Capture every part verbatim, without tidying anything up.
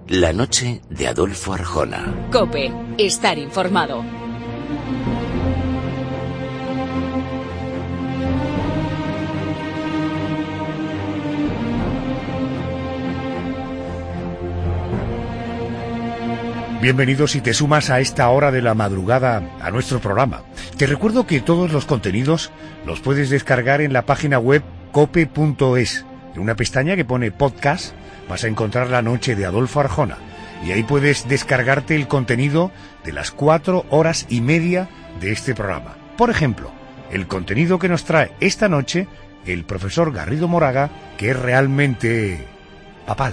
La noche de Adolfo Arjona. COPE. Estar informado. Bienvenidos si te sumas a esta hora de la madrugada a nuestro programa. Te recuerdo que todos los contenidos los puedes descargar en la página web cope punto es. En una pestaña que pone podcast vas a encontrar La noche de Adolfo Arjona y ahí puedes descargarte el contenido de las cuatro horas y media de este programa. Por ejemplo, el contenido que nos trae esta noche el profesor Garrido Moraga, que es realmente papal.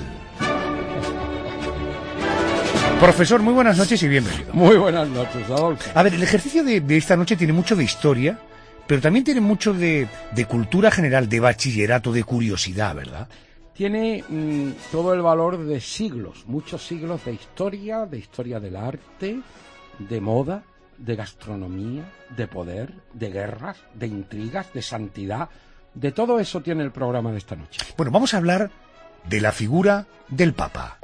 Profesor, muy buenas noches y bienvenido. Muy buenas noches, Adolfo. A ver, el ejercicio de, de esta noche tiene mucho de historia, pero también tiene mucho de, de cultura general, de bachillerato, de curiosidad, ¿verdad? Tiene mmm, todo el valor de siglos, muchos siglos de historia, de historia del arte, de moda, de gastronomía, de poder, de guerras, de intrigas, de santidad. De todo eso tiene el programa de esta noche. Bueno, vamos a hablar de la figura del Papa.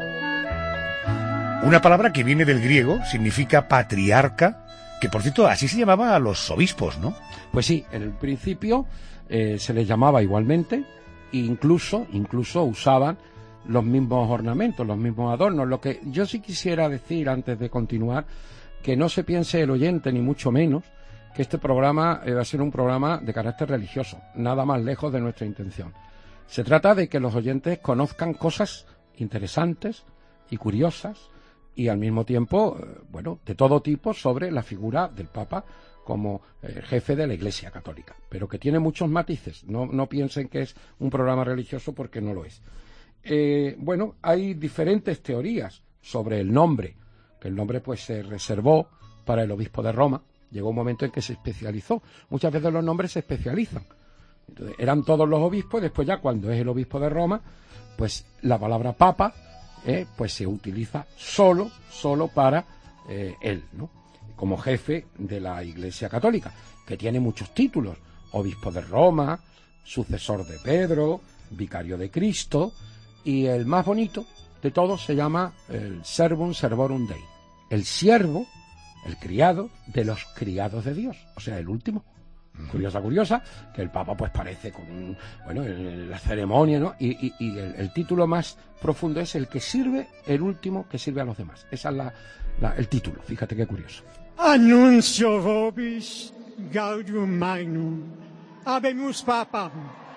Una palabra que viene del griego, significa patriarca, que por cierto así se llamaba a los obispos, ¿no? Pues sí, en el principio eh, se les llamaba igualmente, e incluso, incluso usaban los mismos ornamentos, los mismos adornos. Lo que yo sí quisiera decir antes de continuar, que no se piense el oyente, ni mucho menos, que este programa eh, va a ser un programa de carácter religioso, nada más lejos de nuestra intención. Se trata de que los oyentes conozcan cosas interesantes y curiosas, y al mismo tiempo, bueno, de todo tipo sobre la figura del Papa como eh, jefe de la Iglesia Católica, pero que tiene muchos matices. No, no piensen que es un programa religioso porque no lo es. Eh, bueno, hay diferentes teorías sobre el nombre, que el nombre pues se reservó para el obispo de Roma. Llegó un momento en que se especializó. Muchas veces los nombres se especializan. Entonces, eran todos los obispos, y después ya cuando es el obispo de Roma, pues la palabra Papa Eh, pues se utiliza solo, solo para eh, él, ¿no? Como jefe de la Iglesia Católica, que tiene muchos títulos: obispo de Roma, sucesor de Pedro, vicario de Cristo, y el más bonito de todos se llama el Servum Servorum Dei, el siervo, el criado de los criados de Dios, o sea, el último. Curiosa, curiosa, que el Papa pues parece con un, bueno, el, la ceremonia, ¿no? Y, y, y el, el título más profundo es el que sirve, el último que sirve a los demás. Esa es la, la, el título, fíjate qué curioso. Annuncio vobis gaudium magnum, habemus papam.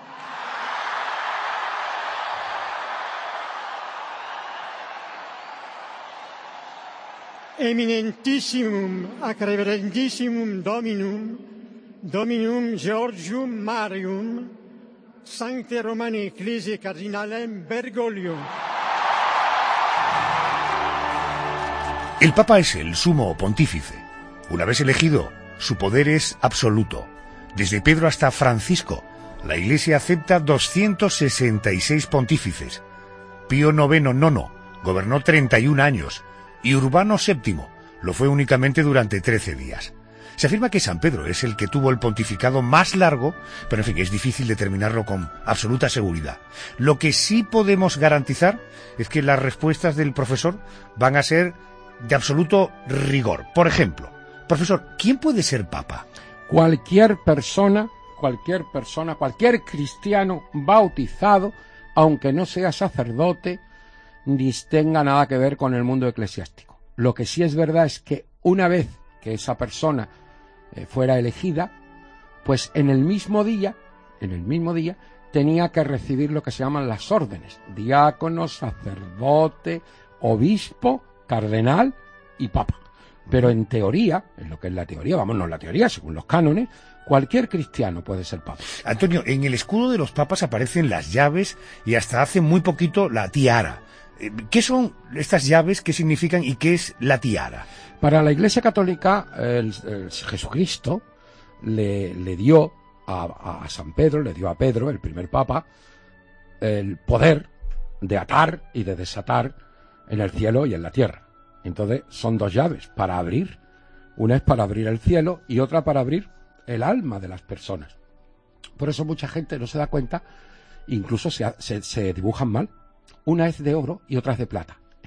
Eminentissimum ac reverendissimum Dominum, Dominum Georgium Marium, Sancte Romani Ecclesiae Cardinalem Bergoglio. El Papa es el sumo pontífice. Una vez elegido, su poder es absoluto. Desde Pedro hasta Francisco, la Iglesia acepta doscientos sesenta y seis pontífices. Pío noveno nono gobernó treinta y un años y Urbano séptimo lo fue únicamente durante trece días. Se afirma que San Pedro es el que tuvo el pontificado más largo, pero en fin, es difícil determinarlo con absoluta seguridad. Lo que sí podemos garantizar es que las respuestas del profesor van a ser de absoluto rigor. Por ejemplo, profesor, ¿quién puede ser papa? Cualquier persona, cualquier persona, cualquier cristiano bautizado, aunque no sea sacerdote, ni tenga nada que ver con el mundo eclesiástico. Lo que sí es verdad es que una vez que esa persona eh, fuera elegida, pues en el mismo día, en el mismo día, tenía que recibir lo que se llaman las órdenes: diácono, sacerdote, obispo, cardenal y papa. Pero en teoría, en lo que es la teoría, vamos, no en la teoría, según los cánones, cualquier cristiano puede ser papa. Antonio, en el escudo de los papas aparecen las llaves y hasta hace muy poquito la tiara. ¿Qué son estas llaves? ¿Qué significan? ¿Y qué es la tiara? Para la Iglesia Católica, el, el Jesucristo le, le dio a, a San Pedro, le dio a Pedro, el primer papa, el poder de atar y de desatar en el cielo y en la tierra. Entonces son dos llaves para abrir. Una es para abrir el cielo y otra para abrir el alma de las personas. Por eso mucha gente no se da cuenta, incluso se, se, se dibujan mal. Una es de oro y otra es de plata.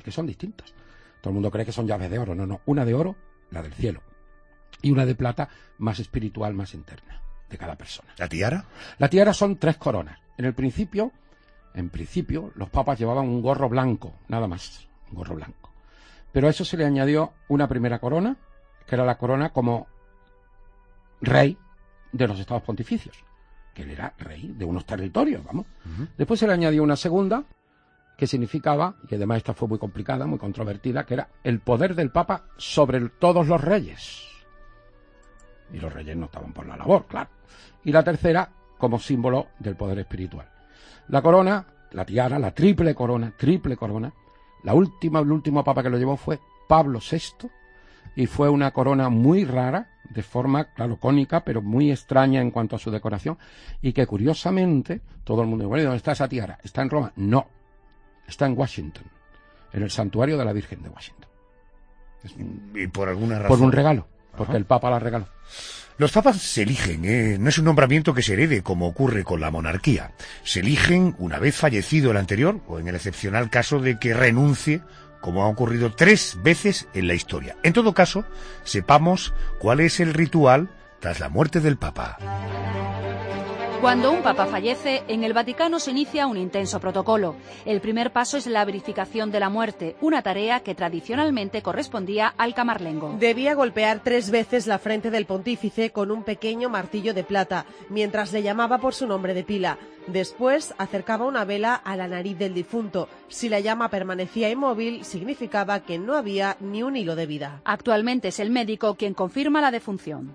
que son distintas. Todo el mundo cree que son llaves de oro. No, no. Una de oro, la del cielo. Y una de plata, más espiritual, más interna, de cada persona. ¿La tiara? La tiara son tres coronas. En el principio, en principio, los papas llevaban un gorro blanco, nada más, un gorro blanco. Pero a eso se le añadió una primera corona, que era la corona como rey de los estados pontificios, que él era rey de unos territorios, vamos. Uh-huh. Después se le añadió una segunda, que significaba, y además esta fue muy complicada, muy controvertida, que era el poder del papa sobre todos los reyes. Y los reyes no estaban por la labor, claro. Y la tercera, como símbolo del poder espiritual. La corona, la tiara, la triple corona, triple corona, la última, el último papa que lo llevó fue Pablo sexto, y fue una corona muy rara, de forma, claro, cónica, pero muy extraña en cuanto a su decoración, y que curiosamente, todo el mundo dice, bueno, ¿dónde está esa tiara? ¿Está en Roma? No, está en Washington, en el santuario de la Virgen de Washington. Es un, ¿Y por alguna razón? Por un regalo, porque Ajá. el papa la regaló. Los papas se eligen, ¿eh? No es un nombramiento que se herede como ocurre con la monarquía. Se eligen una vez fallecido el anterior, o en el excepcional caso de que renuncie, como ha ocurrido tres veces en la historia. En todo caso, sepamos cuál es el ritual tras la muerte del papa. Cuando un papa fallece, en el Vaticano se inicia un intenso protocolo. El primer paso es la verificación de la muerte, una tarea que tradicionalmente correspondía al camarlengo. Debía golpear tres veces la frente del pontífice con un pequeño martillo de plata, mientras le llamaba por su nombre de pila. Después acercaba una vela a la nariz del difunto. Si la llama permanecía inmóvil, significaba que no había ni un hilo de vida. Actualmente es el médico quien confirma la defunción.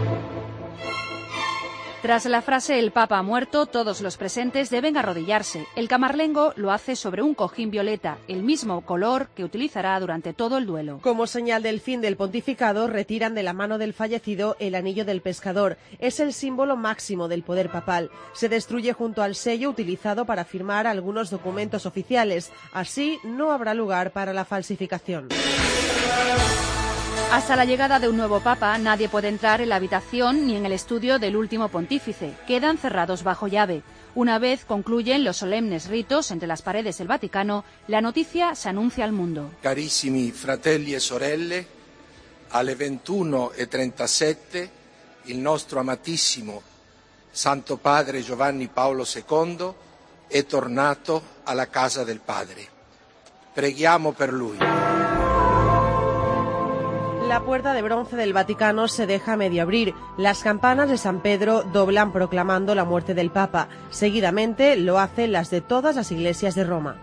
Tras la frase «el Papa ha muerto», todos los presentes deben arrodillarse. El camarlengo lo hace sobre un cojín violeta, el mismo color que utilizará durante todo el duelo. Como señal del fin del pontificado, retiran de la mano del fallecido el anillo del pescador. Es el símbolo máximo del poder papal. Se destruye junto al sello utilizado para firmar algunos documentos oficiales. Así no habrá lugar para la falsificación. Hasta la llegada de un nuevo papa, nadie puede entrar en la habitación ni en el estudio del último pontífice. Quedan cerrados bajo llave. Una vez concluyen los solemnes ritos entre las paredes del Vaticano, la noticia se anuncia al mundo. Carissimi fratelli e sorelle, alle ventuno e trentasette il nostro amatissimo Santo Padre Giovanni Paolo secondo è tornato alla casa del Padre. Preghiamo per lui. La puerta de bronce del Vaticano se deja medio abrir. Las campanas de San Pedro doblan proclamando la muerte del Papa. Seguidamente lo hacen las de todas las iglesias de Roma.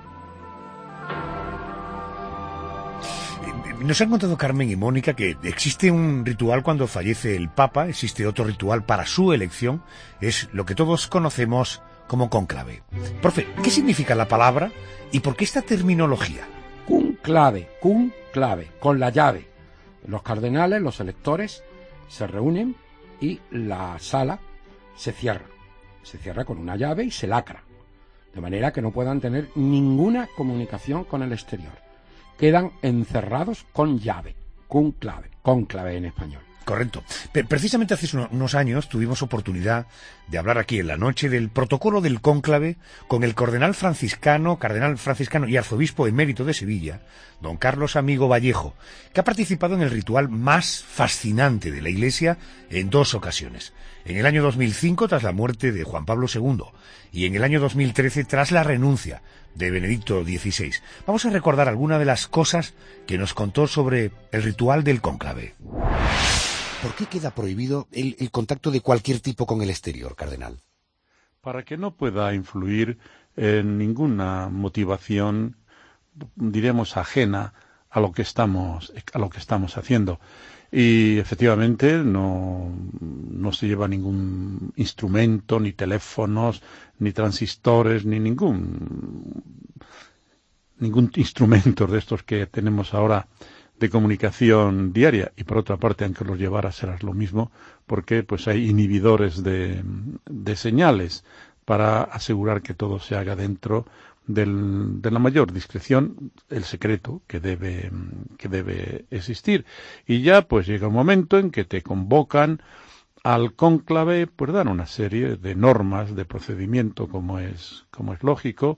Nos han contado Carmen y Mónica que existe un ritual cuando fallece el Papa, existe otro ritual para su elección, es lo que todos conocemos como cónclave. Profe, ¿qué significa la palabra y por qué esta terminología? Cónclave, cónclave, con la llave. Los cardenales, los electores, se reúnen y la sala se cierra. Se cierra con una llave y se lacra, de manera que no puedan tener ninguna comunicación con el exterior. Quedan encerrados con llave, cónclave, cónclave en español. Correcto. Precisamente hace unos años tuvimos oportunidad de hablar aquí en la noche del protocolo del cónclave con el cardenal franciscano, cardenal franciscano y arzobispo emérito de Sevilla, don Carlos Amigo Vallejo, que ha participado en el ritual más fascinante de la Iglesia en dos ocasiones. En el año dos mil cinco, tras la muerte de Juan Pablo segundo, y en el año dos mil trece, tras la renuncia de Benedicto dieciséis. Vamos a recordar algunas de las cosas que nos contó sobre el ritual del cónclave. ¿Por qué queda prohibido el, el contacto de cualquier tipo con el exterior, cardenal? Para que no pueda influir en ninguna motivación, diremos, ajena a lo que estamos, a lo que estamos haciendo. Y efectivamente no, no se lleva ningún instrumento, ni teléfonos, ni transistores, ni ningún, ningún instrumento de estos que tenemos ahora de comunicación diaria. Y por otra parte, aunque los llevara, será lo mismo, porque pues hay inhibidores de, de señales para asegurar que todo se haga dentro del, de la mayor discreción, el secreto que debe, que debe existir. Y ya pues llega un momento en que te convocan al cónclave, pues dan una serie de normas de procedimiento, como es, como es lógico,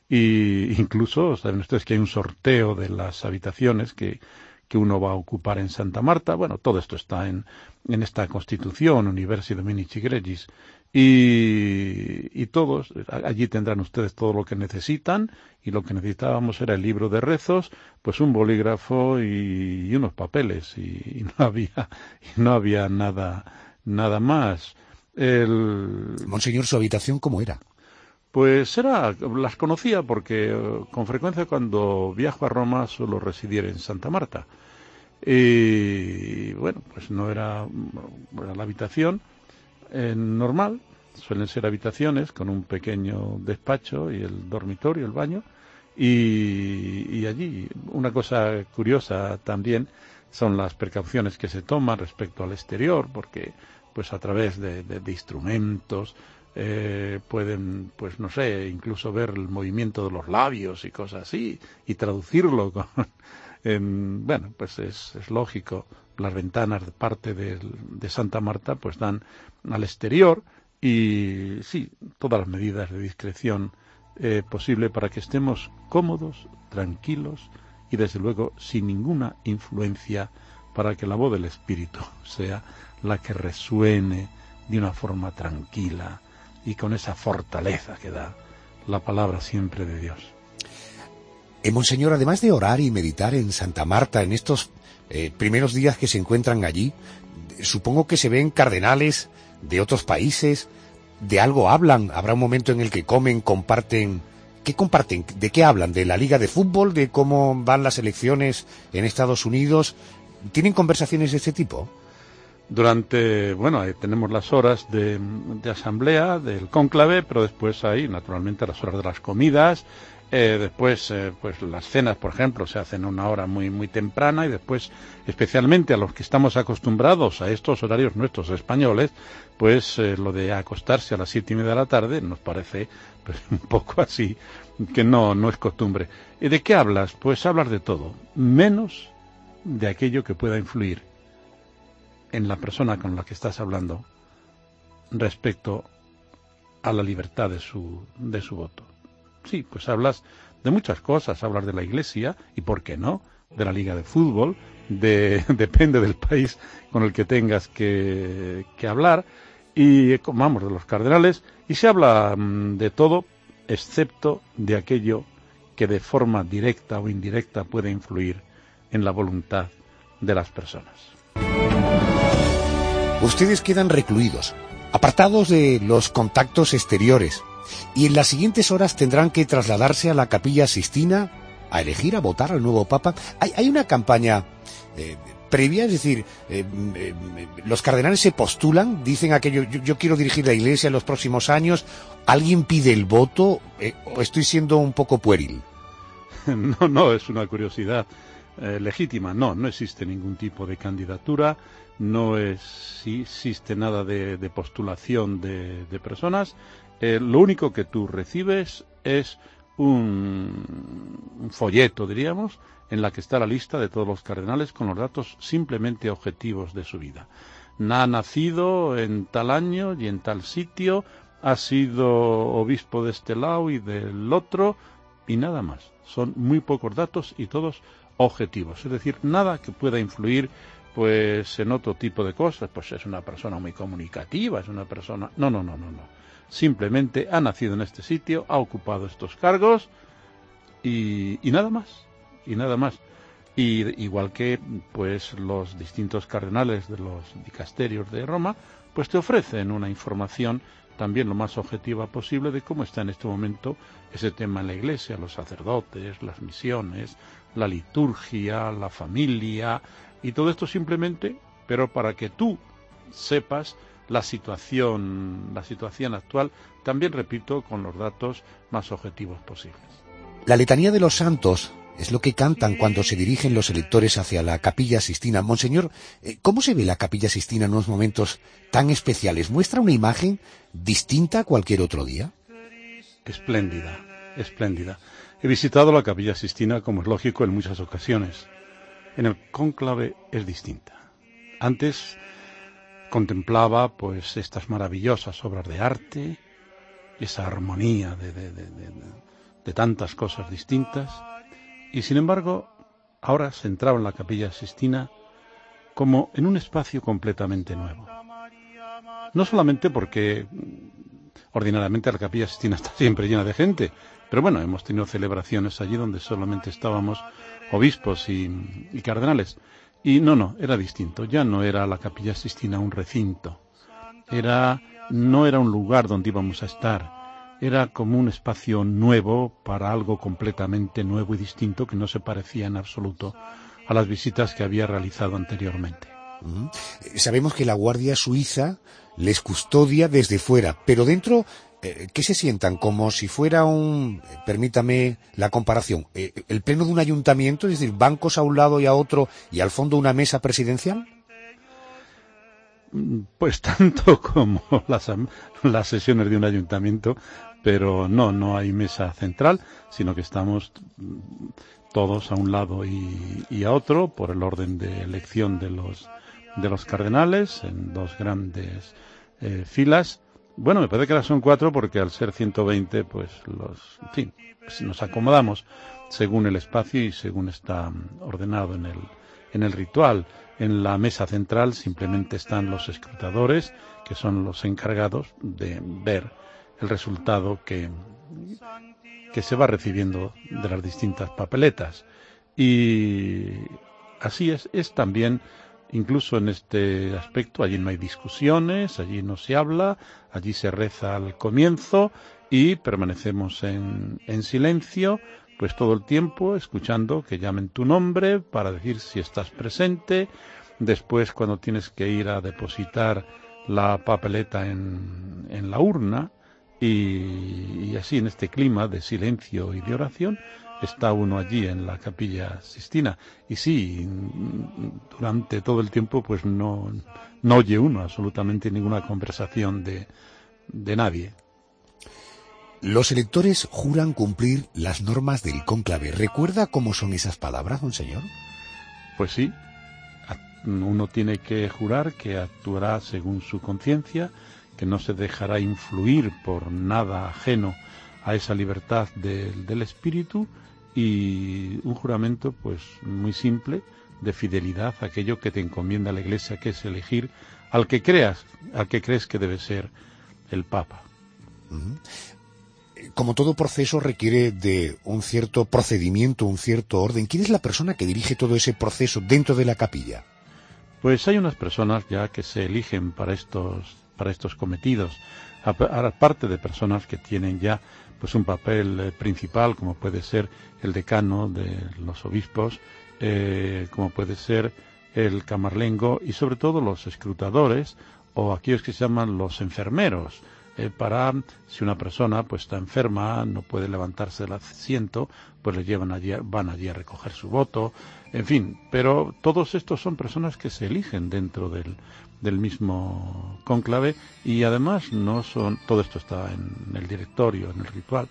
Y incluso, saben ustedes que hay un sorteo de las habitaciones que, que uno va a ocupar en Santa Marta. Bueno, todo esto está en, en esta Constitución, Universi Dominici Gregis. Y, y todos, allí tendrán ustedes todo lo que necesitan, y lo que necesitábamos era el libro de rezos, pues un bolígrafo y, y unos papeles, y, y no había, y no había nada, nada más. El... Monseñor, ¿su habitación cómo era? Pues era, las conocía porque eh, con frecuencia cuando viajo a Roma suelo residir en Santa Marta. Y bueno, pues no era, era la habitación eh, normal, suelen ser habitaciones con un pequeño despacho y el dormitorio, el baño, y, y allí una cosa curiosa también son las precauciones que se toman respecto al exterior, porque pues a través de, de, de instrumentos eh, pueden, pues no sé, incluso ver el movimiento de los labios y cosas así, y traducirlo con... En, bueno, pues es, es lógico, las ventanas de parte de, de Santa Marta pues dan al exterior, y sí, todas las medidas de discreción eh, posible para que estemos cómodos, tranquilos y desde luego sin ninguna influencia, para que la voz del Espíritu sea la que resuene de una forma tranquila y con esa fortaleza que da la palabra siempre de Dios. Eh, Monseñor, además de orar y meditar en Santa Marta en estos eh, primeros días que se encuentran allí, supongo que se ven cardenales de otros países, de algo hablan, habrá un momento en el que comen, comparten. ¿Qué comparten? ¿De qué hablan? ¿De la Liga de Fútbol? ¿De cómo van las elecciones en Estados Unidos? ¿Tienen conversaciones de este tipo? Durante, bueno, ahí tenemos las horas de, de asamblea, del cónclave, pero después hay, naturalmente, las horas de las comidas. Eh, después, eh, pues las cenas, por ejemplo, se hacen a una hora muy muy temprana, y después, especialmente a los que estamos acostumbrados a estos horarios nuestros españoles, pues eh, lo de acostarse a las siete y media de la tarde nos parece pues un poco así, que no no es costumbre. ¿Y de qué hablas? Pues hablas de todo, menos de aquello que pueda influir en la persona con la que estás hablando respecto a la libertad de su de su voto. Sí, pues hablas de muchas cosas, hablas de la Iglesia, y ¿por qué no?, de la Liga de Fútbol, de, depende del país con el que tengas que, que hablar, y vamos, de los cardenales, y se habla mmm, de todo, excepto de aquello que de forma directa o indirecta puede influir en la voluntad de las personas. Ustedes quedan recluidos, apartados de los contactos exteriores, y en las siguientes horas tendrán que trasladarse a la Capilla Sixtina a elegir, a votar al nuevo Papa. Hay, hay una campaña eh, previa, es decir, eh, eh, los cardenales se postulan, dicen aquello, yo, yo quiero dirigir la Iglesia en los próximos años, ¿alguien pide el voto eh, o estoy siendo un poco pueril? No, no, es una curiosidad eh, legítima. No, no existe ningún tipo de candidatura, no es, sí, existe nada de, de postulación de, de personas. Eh, lo único que tú recibes es un, un folleto, diríamos, en la que está la lista de todos los cardenales con los datos simplemente objetivos de su vida. Ha nacido en tal año y en tal sitio, ha sido obispo de este lado y del otro, y nada más. Son muy pocos datos y todos objetivos, es decir, nada que pueda influir pues en otro tipo de cosas, pues es una persona muy comunicativa, es una persona... No, no, no, no, no. Simplemente ha nacido en este sitio, ha ocupado estos cargos y, y nada más, y nada más. Y igual que pues los distintos cardenales de los dicasterios de Roma, pues te ofrecen una información también lo más objetiva posible de cómo está en este momento ese tema en la Iglesia, los sacerdotes, las misiones, la liturgia, la familia, y todo esto simplemente, pero para que tú sepas la situación, la situación actual, también, repito, con los datos más objetivos posibles. La letanía de los santos es lo que cantan cuando se dirigen los electores hacia la Capilla Sixtina. Monseñor, ¿cómo se ve la Capilla Sixtina en unos momentos tan especiales? ¿Muestra una imagen distinta a cualquier otro día? Espléndida, espléndida. He visitado la Capilla Sixtina, como es lógico, en muchas ocasiones. En el cónclave es distinta. Antes contemplaba pues estas maravillosas obras de arte, esa armonía de, de, de, de, de tantas cosas distintas, y sin embargo ahora se entraba en la Capilla Sixtina como en un espacio completamente nuevo. No solamente porque ordinariamente la Capilla Sixtina está siempre llena de gente, pero bueno, hemos tenido celebraciones allí donde solamente estábamos obispos y, y cardenales. Y no, no, era distinto. Ya no era la Capilla Sixtina un recinto. Era, no era un lugar donde íbamos a estar. Era como un espacio nuevo para algo completamente nuevo y distinto que no se parecía en absoluto a las visitas que había realizado anteriormente. Uh-huh. Sabemos que la Guardia Suiza les custodia desde fuera, pero dentro, eh, ¿qué se sientan? Como si fuera un, eh, permítame la comparación, eh, el pleno de un ayuntamiento, es decir, bancos a un lado y a otro y al fondo una mesa presidencial. Pues tanto como las, las sesiones de un ayuntamiento, pero no, no hay mesa central, sino que estamos todos a un lado y, y a otro por el orden de elección de los de los cardenales en dos grandes eh, filas. Bueno, me parece que ahora son cuatro porque al ser ciento veinte, pues los, en fin, pues nos acomodamos según el espacio y según está ordenado en el en el ritual. En la mesa central simplemente están los escrutadores, que son los encargados de ver el resultado que que se va recibiendo de las distintas papeletas. Y así es, es también, incluso en este aspecto, allí no hay discusiones, allí no se habla, allí se reza al comienzo y permanecemos en, en silencio, pues todo el tiempo, escuchando que llamen tu nombre para decir si estás presente. Después, cuando tienes que ir a depositar la papeleta en, en la urna, y, y así en este clima de silencio y de oración, está uno allí en la Capilla Sixtina. Y sí, durante todo el tiempo pues no, no oye uno absolutamente ninguna conversación de, de nadie. Los electores juran cumplir las normas del cónclave. ¿Recuerda cómo son esas palabras, don señor? Pues sí, uno tiene que jurar que actuará según su conciencia, que no se dejará influir por nada ajeno a esa libertad de, del espíritu, y un juramento pues muy simple de fidelidad a aquello que te encomienda la Iglesia, que es elegir al que creas, al que crees que debe ser el Papa. Uh-huh. Como todo proceso requiere de un cierto procedimiento, un cierto orden. ¿Quién es la persona que dirige todo ese proceso dentro de la capilla? Pues hay unas personas ya que se eligen para estos para estos cometidos, aparte de personas que tienen ya pues un papel principal, como puede ser el decano de los obispos, eh, como puede ser el camarlengo y sobre todo los escrutadores o aquellos que se llaman los enfermeros, eh, para si una persona pues está enferma, no puede levantarse del asiento, pues le llevan allí, van allí a recoger su voto, en fin, pero todos estos son personas que se eligen dentro del del mismo cónclave, y además no son, todo esto está en el directorio, en el ritual,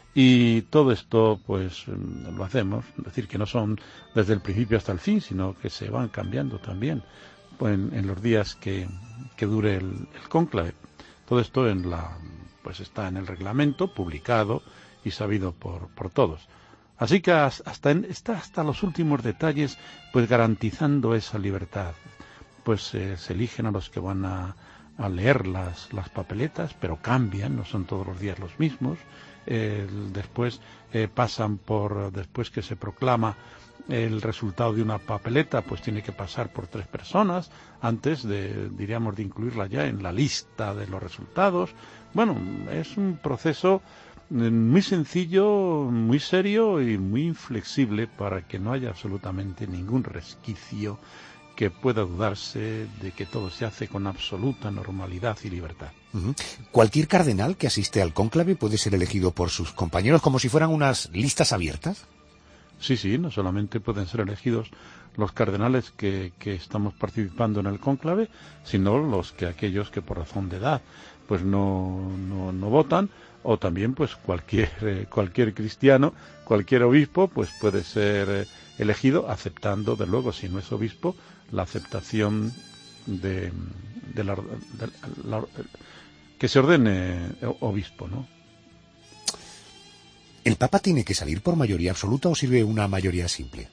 y todo esto pues lo hacemos, es decir, que no son desde el principio hasta el fin, sino que se van cambiando también pues, en, en los días que, que dure el, el cónclave. Todo esto en la pues está en el reglamento, publicado y sabido por, por todos. Así que hasta en, está hasta los últimos detalles pues garantizando esa libertad. Pues eh, se eligen a los que van a, a leer las, las papeletas, pero cambian, no son todos los días los mismos. Eh, después eh, pasan por, después que se proclama el resultado de una papeleta, pues tiene que pasar por tres personas antes de, diríamos, de incluirla ya en la lista de los resultados. Bueno, es un proceso muy sencillo, muy serio y muy inflexible para que no haya absolutamente ningún resquicio que pueda dudarse de que todo se hace con absoluta normalidad y libertad. Uh-huh. ¿Cualquier cardenal que asiste al cónclave puede ser elegido por sus compañeros como si fueran unas listas abiertas? Sí, sí, no solamente pueden ser elegidos los cardenales que, que estamos participando en el cónclave, sino los que aquellos que por razón de edad pues no, no, no votan, o también pues cualquier eh, cualquier cristiano, cualquier obispo pues puede ser eh, elegido, aceptando, de luego, si no es obispo, la aceptación de, de, la, de la, que se ordene obispo, ¿no? ¿El Papa tiene que salir por mayoría absoluta o sirve una mayoría simple?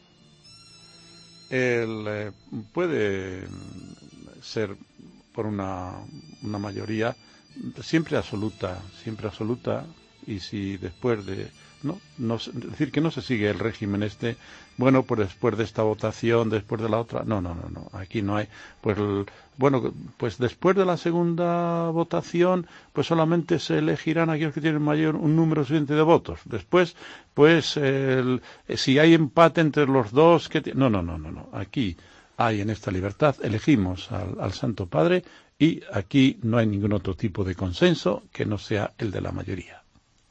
El, eh, puede ser por una, una mayoría siempre absoluta, siempre absoluta, y si después de... No, no, es decir, que no se sigue el régimen este, bueno, pues después de esta votación, después de la otra, no, no, no, no, aquí no hay, pues, el, bueno, pues después de la segunda votación, pues solamente se elegirán aquellos que tienen mayor, un número suficiente de votos, después, pues, el, si hay empate entre los dos, que no, no, no, no, no, aquí hay en esta libertad, elegimos al, al Santo Padre, y aquí no hay ningún otro tipo de consenso que no sea el de la mayoría.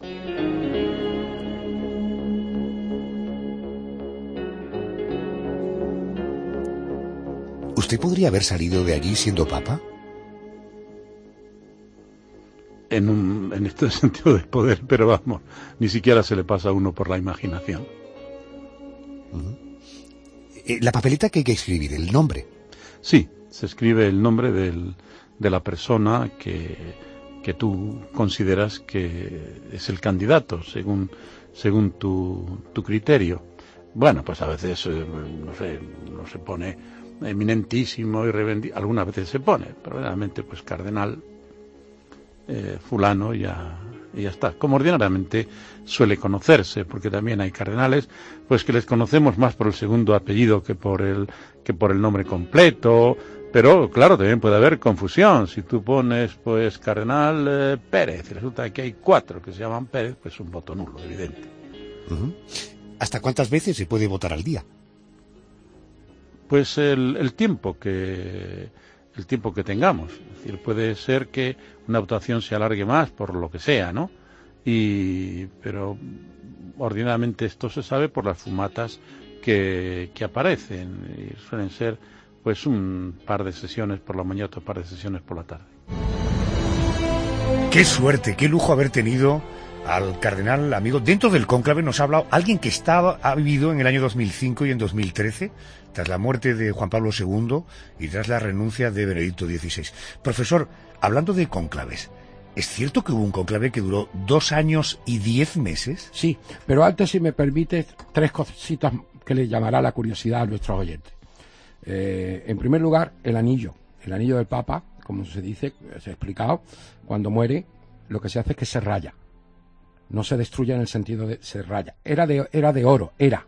¿Usted podría haber salido de allí siendo papa? En, un, en este sentido de poder, pero vamos, ni siquiera se le pasa a uno por la imaginación. Uh-huh. Eh, la papeleta que hay que escribir, el nombre. Sí, se escribe el nombre del, de la persona que, que tú consideras que es el candidato, según, según tu, tu criterio. Bueno, pues a veces, eh, no sé, no se pone eminentísimo y reverendi... algunas veces se pone, pero realmente pues cardenal eh, fulano y ya, y ya está. Como ordinariamente suele conocerse, porque también hay cardenales pues que les conocemos más por el segundo apellido que por el que por el nombre completo, pero claro, también puede haber confusión. Si tú pones pues cardenal eh, Pérez y resulta que hay cuatro que se llaman Pérez, pues un voto nulo, evidente. Uh-huh. ¿Hasta cuántas veces se puede votar al día? Pues el, el tiempo que el tiempo que tengamos. Es decir, puede ser que una votación se alargue más por lo que sea, ¿no? Y pero ordinariamente esto se sabe por las fumatas que, que aparecen y suelen ser pues un par de sesiones por la mañana, otro par de sesiones por la tarde. Qué suerte, qué lujo haber tenido al cardenal amigo. Dentro del cónclave nos ha hablado alguien que estaba, ha vivido en el año dos mil cinco y en dos mil trece, tras la muerte de Juan Pablo segundo y tras la renuncia de Benedicto dieciséis. Profesor, hablando de cónclaves, ¿es cierto que hubo un cónclave que duró dos años y diez meses? Sí, pero antes, si me permite, tres cositas que le llamará la curiosidad a nuestros oyentes. Eh, en primer lugar, el anillo. El anillo del Papa, como se dice, se ha explicado, cuando muere, lo que se hace es que se raya. No se destruye en el sentido de se raya. Era de, era de oro, era.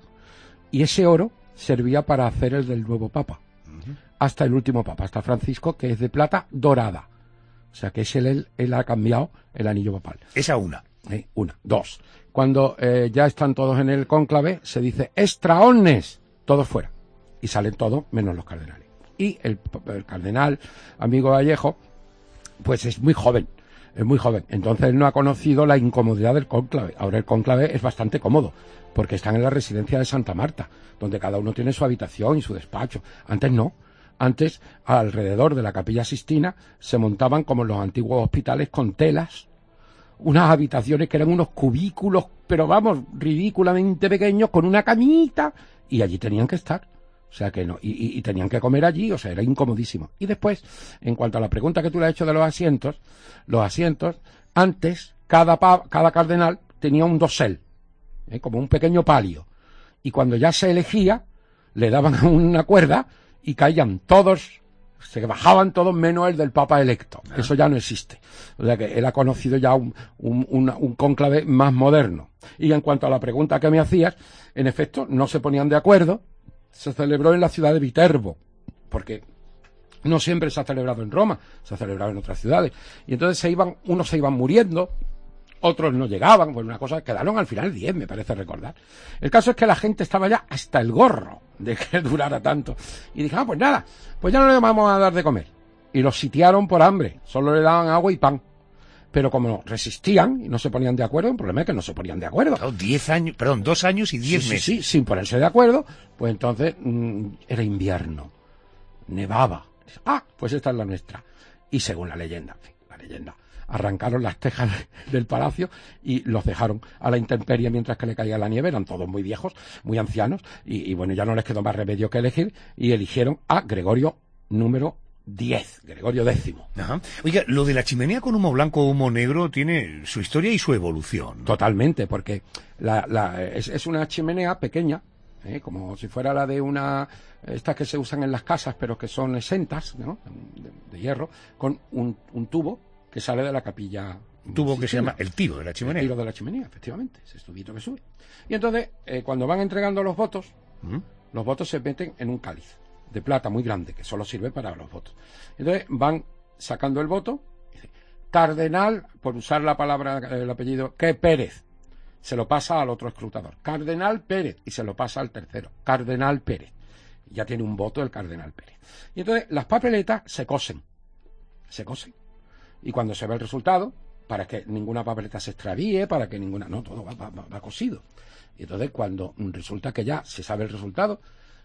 Y ese oro servía para hacer el del nuevo Papa. Uh-huh. Hasta el último Papa, hasta Francisco, que es de plata dorada. O sea que es él, él, él ha cambiado el anillo papal. Esa una. Eh, una. Dos. Cuando eh, ya están todos en el cónclave, se dice extra omnes, todos fuera. Y salen todos menos los cardenales. Y el, el cardenal, amigo Vallejo, pues es muy joven. Es muy joven, entonces él no ha conocido la incomodidad del cónclave. Ahora el cónclave es bastante cómodo, porque están en la residencia de Santa Marta, donde cada uno tiene su habitación y su despacho. Antes no. Antes, alrededor de la Capilla Sixtina, se montaban como en los antiguos hospitales con telas, unas habitaciones que eran unos cubículos, pero vamos, ridículamente pequeños, con una camita, y allí tenían que estar. O sea que no, y, y, y tenían que comer allí, o sea, era incomodísimo. Y después, en cuanto a la pregunta que tú le has hecho de los asientos, los asientos, antes, cada, pa, cada cardenal tenía un dosel, ¿eh? Como un pequeño palio. Y cuando ya se elegía, le daban una cuerda y caían todos, se bajaban todos menos el del Papa electo. Ah. Eso ya no existe. O sea que él ha conocido ya un, un, un, un cónclave más moderno. Y en cuanto a la pregunta que me hacías, en efecto, no se ponían de acuerdo. Se celebró en la ciudad de Viterbo, porque no siempre se ha celebrado en Roma, se ha celebrado en otras ciudades. Y entonces se iban, unos se iban muriendo, otros no llegaban, pues una cosa, quedaron al final diez, me parece recordar. El caso es que la gente estaba ya hasta el gorro de que durara tanto. Y dije, ah, pues nada, pues ya no le vamos a dar de comer. Y los sitiaron por hambre, solo le daban agua y pan. Pero como resistían y no se ponían de acuerdo, el problema es que no se ponían de acuerdo. Claro, diez años, perdón, dos años y diez sí, meses. Sí, sí, sin ponerse de acuerdo, pues entonces mmm, era invierno, nevaba. Ah, pues esta es la nuestra. Y según la leyenda, en fin, la leyenda, arrancaron las tejas del palacio y los dejaron a la intemperie mientras que le caía la nieve. Eran todos muy viejos, muy ancianos, y, y bueno, ya no les quedó más remedio que elegir, y eligieron a Gregorio número X, Gregorio X. Ajá. Oiga, lo de la chimenea con humo blanco o humo negro tiene su historia y su evolución. Totalmente, porque la, la, es, es una chimenea pequeña, ¿eh? Como si fuera la de una, estas que se usan en las casas, pero que son exentas, ¿no? de, de hierro, con un, un tubo que sale de la capilla. Un tubo que se llama el tiro de la chimenea. El tiro de la chimenea, efectivamente, ese tubito que sube. Y entonces, eh, cuando van entregando los votos, ¿Mm? los votos se meten en un cáliz de plata muy grande, que solo sirve para los votos. Entonces van sacando el voto, dice, Cardenal, por usar la palabra, el apellido, que Pérez, se lo pasa al otro escrutador. Cardenal Pérez, y se lo pasa al tercero. Cardenal Pérez. Ya tiene un voto el Cardenal Pérez. Y entonces las papeletas se cosen. Se cosen. Y cuando se ve el resultado, para que ninguna papeleta se extravíe, para que ninguna... No, todo va, va, va cosido. Y entonces cuando resulta que ya se sabe el resultado,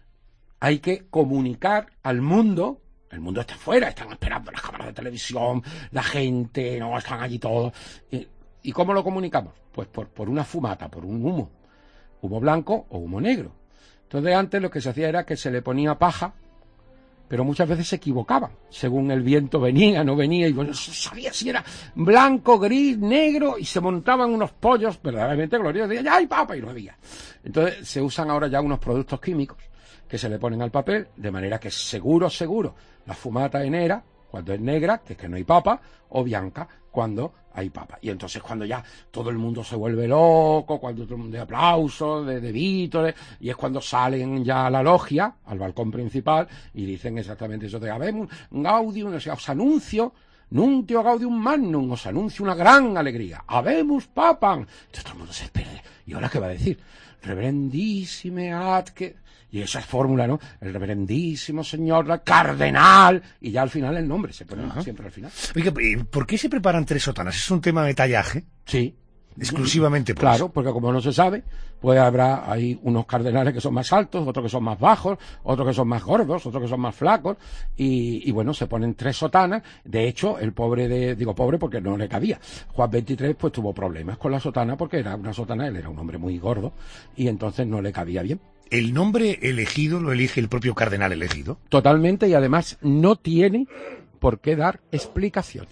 hay que comunicar al mundo, el mundo está afuera, están esperando las cámaras de televisión, la gente, no, están allí todos. ¿Y, ¿y cómo lo comunicamos? Pues por, por una fumata, por un humo, humo blanco o humo negro. Entonces antes lo que se hacía era que se le ponía paja, pero muchas veces se equivocaban, según el viento venía, no venía, y bueno, no sabía si era blanco, gris, negro, y se montaban unos pollos verdaderamente gloriosos, y ¡ay, papa! Y no había. Entonces se usan ahora ya unos productos químicos que se le ponen al papel, de manera que seguro, seguro, la fumata es negra, cuando es negra, que es que no hay papa, o blanca, cuando hay papa. Y entonces cuando ya todo el mundo se vuelve loco, cuando todo el mundo de aplausos, de, de vítores, y es cuando salen ya a la logia, al balcón principal, y dicen exactamente eso de habemos un gaudium, o sea, os anuncio, nuntio gaudium magnum, os anuncio una gran alegría, habemus papam. Entonces todo el mundo se espera, ¿y ahora qué va a decir? Reverendísime ad que... Y esa es fórmula, ¿no? El reverendísimo señor, la cardenal, y ya al final el nombre se pone Ajá. siempre al final. Oiga, ¿por qué se preparan tres sotanas? ¿Es un tema de tallaje? Sí. Exclusivamente por Claro, eso. porque como no se sabe, pues habrá ahí unos cardenales que son más altos, otros que son más bajos, otros que son más gordos, otros que son más flacos, y, y bueno, se ponen tres sotanas. De hecho, el pobre de, digo pobre porque no le cabía, Juan veintitrés pues tuvo problemas con la sotana porque era una sotana, él era un hombre muy gordo, y entonces no le cabía bien. ¿El nombre elegido lo elige el propio cardenal elegido? Totalmente, y además no tiene por qué dar explicaciones.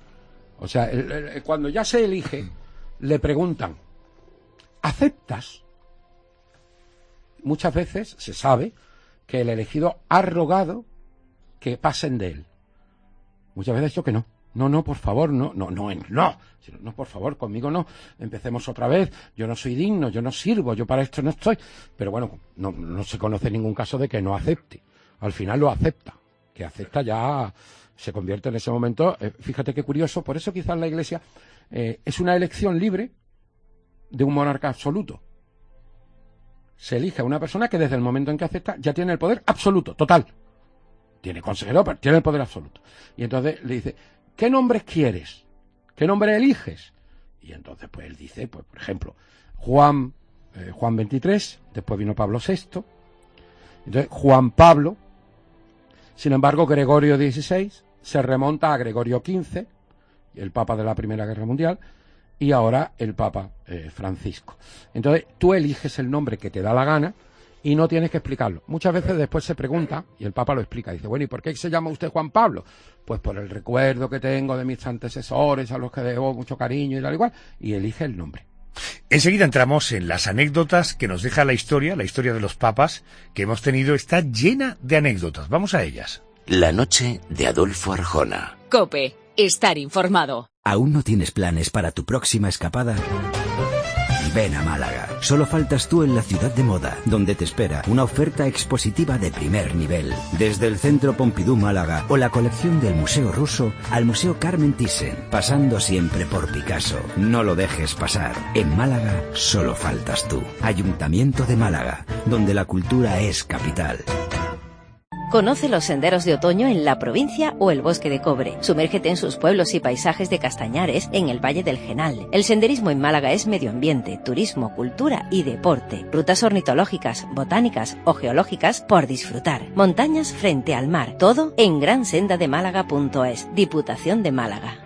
O sea, el, el, cuando ya se elige, le preguntan, ¿aceptas? Muchas veces se sabe que el elegido ha rogado que pasen de él. Muchas veces yo que no. No, no, por favor, no, no, no, no, no, por favor, conmigo no, empecemos otra vez, yo no soy digno, yo no sirvo, yo para esto no estoy, pero bueno, no, no se conoce ningún caso de que no acepte, al final lo acepta, que acepta ya se convierte en ese momento, eh, fíjate qué curioso, por eso quizás la Iglesia eh, es una elección libre de un monarca absoluto, se elige a una persona que desde el momento en que acepta ya tiene el poder absoluto, total, tiene consejero, pero tiene el poder absoluto, y entonces le dice, ¿qué nombres quieres? ¿Qué nombre eliges? Y entonces pues él dice, pues por ejemplo, Juan, eh, Juan veintitrés, después vino Pablo sexto, entonces Juan Pablo, sin embargo Gregorio dieciséis se remonta a Gregorio quince, el Papa de la Primera Guerra Mundial, y ahora el Papa eh, Francisco. Entonces tú eliges el nombre que te da la gana, y no tienes que explicarlo. Muchas veces después se pregunta, y el Papa lo explica, dice, bueno, ¿y por qué se llama usted Juan Pablo? Pues por el recuerdo que tengo de mis antecesores, a los que debo mucho cariño y tal igual, y elige el nombre. Enseguida entramos en las anécdotas que nos deja la historia, la historia de los papas que hemos tenido, está llena de anécdotas. Vamos a ellas. La noche de Adolfo Arjona. COPE, estar informado. ¿Aún no tienes planes para tu próxima escapada? Ven a Málaga. Solo faltas tú en la ciudad de moda, donde te espera una oferta expositiva de primer nivel. Desde el Centro Pompidou Málaga o la colección del Museo Ruso al Museo Carmen Thyssen, pasando siempre por Picasso. No lo dejes pasar. En Málaga solo faltas tú. Ayuntamiento de Málaga, donde la cultura es capital. Conoce los senderos de otoño en la provincia o el Bosque de Cobre. Sumérgete en sus pueblos y paisajes de castañares en el Valle del Genal. El senderismo en Málaga es medio ambiente, turismo, cultura y deporte. Rutas ornitológicas, botánicas o geológicas por disfrutar. Montañas frente al mar. Todo en gran senda de málaga punto es. Diputación de Málaga.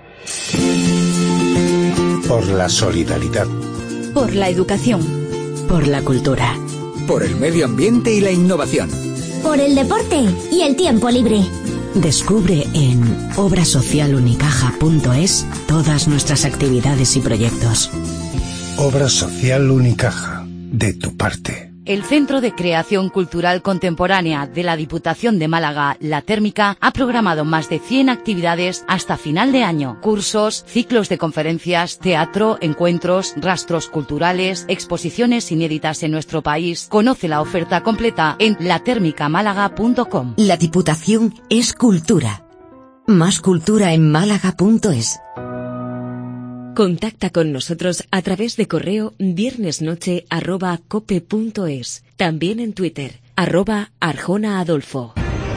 Por la solidaridad. Por la educación. Por la cultura. Por el medio ambiente y la innovación. Por el deporte y el tiempo libre. Descubre en obra social unicaja punto es todas nuestras actividades y proyectos. Obra Social Unicaja, de tu parte. El Centro de Creación Cultural Contemporánea de la Diputación de Málaga, La Térmica, ha programado más de cien actividades hasta final de año. Cursos, ciclos de conferencias, teatro, encuentros, rastros culturales, exposiciones inéditas en nuestro país. Conoce la oferta completa en la térmica málaga punto com. La Diputación es cultura. Más cultura en málaga punto es. Contacta con nosotros a través de correo viernesnoche arroba cope punto es. También en Twitter, arroba Arjona Adolfo.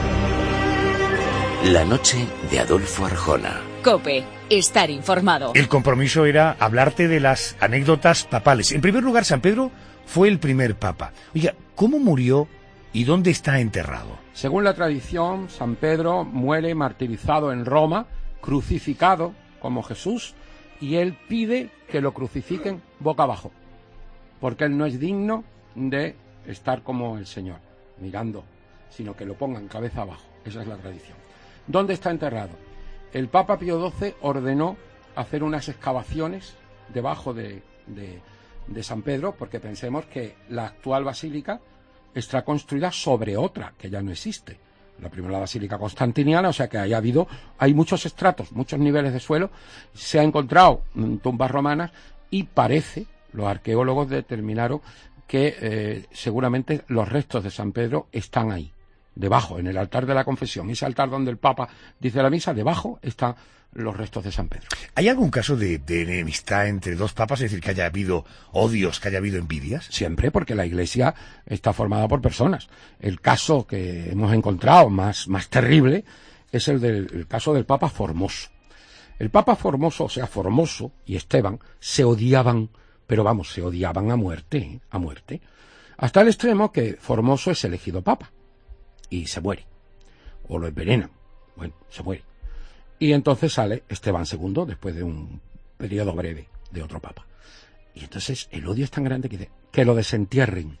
La noche de Adolfo Arjona. COPE, estar informado. El compromiso era hablarte de las anécdotas papales. En primer lugar, San Pedro fue el primer papa. Oiga, ¿cómo murió y dónde está enterrado? Según la tradición, San Pedro muere martirizado en Roma, crucificado como Jesús, y él pide que lo crucifiquen boca abajo, porque él no es digno de estar como el Señor, mirando, sino que lo pongan cabeza abajo. Esa es la tradición. ¿Dónde está enterrado? El Papa Pío doce ordenó hacer unas excavaciones debajo de, de, de San Pedro, porque pensemos que la actual basílica está construida sobre otra, que ya no existe. La primera basílica constantiniana, o sea que haya habido, hay muchos estratos, muchos niveles de suelo, se ha encontrado tumbas romanas y parece, los arqueólogos determinaron que eh, seguramente los restos de San Pedro están ahí, debajo, en el altar de la confesión, ese altar donde el Papa dice la misa, debajo están los restos de San Pedro. ¿Hay algún caso de, de enemistad entre dos papas? Es decir, que haya habido odios, que haya habido envidias. Siempre, porque la Iglesia está formada por personas. El caso que hemos encontrado más, más terrible es el del el caso del Papa Formoso. El Papa Formoso, o sea, Formoso y Esteban, se odiaban, pero vamos, se odiaban a muerte, ¿eh? a muerte. Hasta el extremo que Formoso es elegido Papa y se muere. O lo envenenan. Bueno, se muere. Y entonces sale Esteban segundo, después de un periodo breve de otro papa. Y entonces el odio es tan grande que dice, que lo desentierren.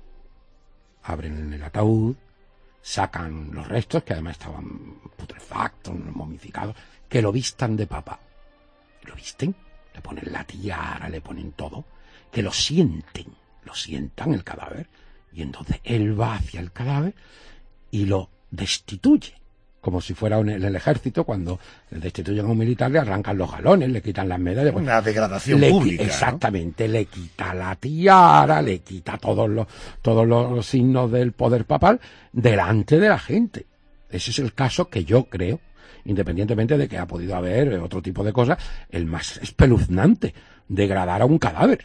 Abren el ataúd, sacan los restos, que además estaban putrefactos, momificados, que lo vistan de papa. Lo visten, le ponen la tiara, le ponen todo, que lo sienten, lo sientan el cadáver. Y entonces él va hacia el cadáver y lo destituye. Como si fuera un, el ejército, cuando destituyen a un militar, le arrancan los galones, le quitan las medallas. Una degradación le, pública. Exactamente, ¿no? Le quita la tiara, le quita todos los, todos los signos del poder papal delante de la gente. Ese es el caso que yo creo, independientemente de que ha podido haber otro tipo de cosas, el más espeluznante, degradar a un cadáver.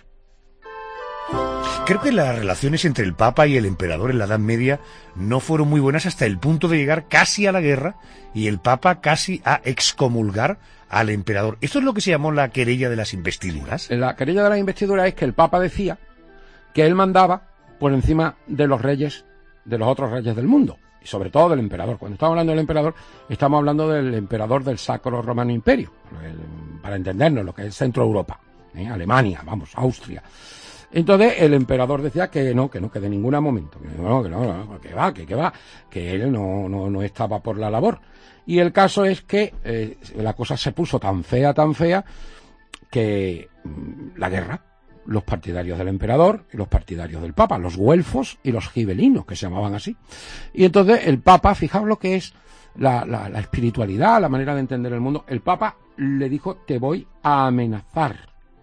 Creo que las relaciones entre el Papa y el Emperador en la Edad Media no fueron muy buenas hasta el punto de llegar casi a la guerra y el Papa casi a excomulgar al Emperador. ¿Esto es lo que se llamó la querella de las investiduras? La querella de las investiduras es que el Papa decía que él mandaba por encima de los reyes, de los otros reyes del mundo, y sobre todo del Emperador. Cuando estamos hablando del Emperador, estamos hablando del Emperador del Sacro Romano Imperio, para entendernos, lo que es Centro Europa, ¿eh? Alemania, vamos, Austria. Entonces el emperador decía que no, que no, que de ningún momento, que no, que no, no, que va, que, que va, que él no, no, no estaba por la labor. Y el caso es que eh, la cosa se puso tan fea, tan fea, que mmm, la guerra, los partidarios del emperador y los partidarios del papa, los güelfos y los gibelinos, que se llamaban así. Y entonces el papa, fijaos lo que es la, la, la espiritualidad, la manera de entender el mundo, el papa le dijo, te voy a amenazar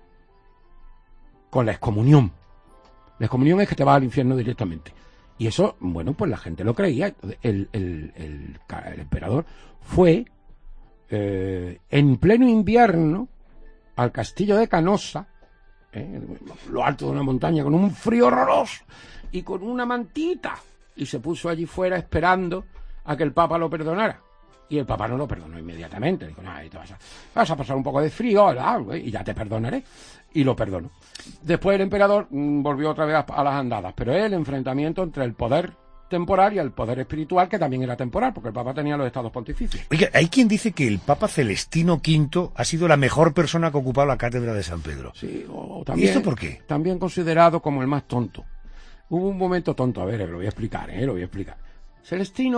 con la excomunión. La excomunión es que te vas al infierno directamente. Y eso, bueno, pues la gente lo creía. Entonces, el, el, el, el emperador fue eh, en pleno invierno al castillo de Canosa, eh, lo alto de una montaña, con un frío horroroso y con una mantita. Y se puso allí fuera esperando a que el Papa lo perdonara. Y el Papa no lo perdonó inmediatamente. Dijo, no, te vas a, vas a pasar un poco de frío y ya te perdonaré. Y lo perdonó. Después el emperador mmm, volvió otra vez a, a las andadas. Pero es el enfrentamiento entre el poder temporal y el poder espiritual, que también era temporal, porque el Papa tenía los estados pontificios. Oiga, hay quien dice que el Papa Celestino quinto ha sido la mejor persona que ha ocupado la cátedra de San Pedro. Sí, o, o también, ¿y esto por qué? También considerado como el más tonto. Hubo un momento tonto, a ver, lo voy a explicar, ¿eh? Lo voy a explicar. Celestino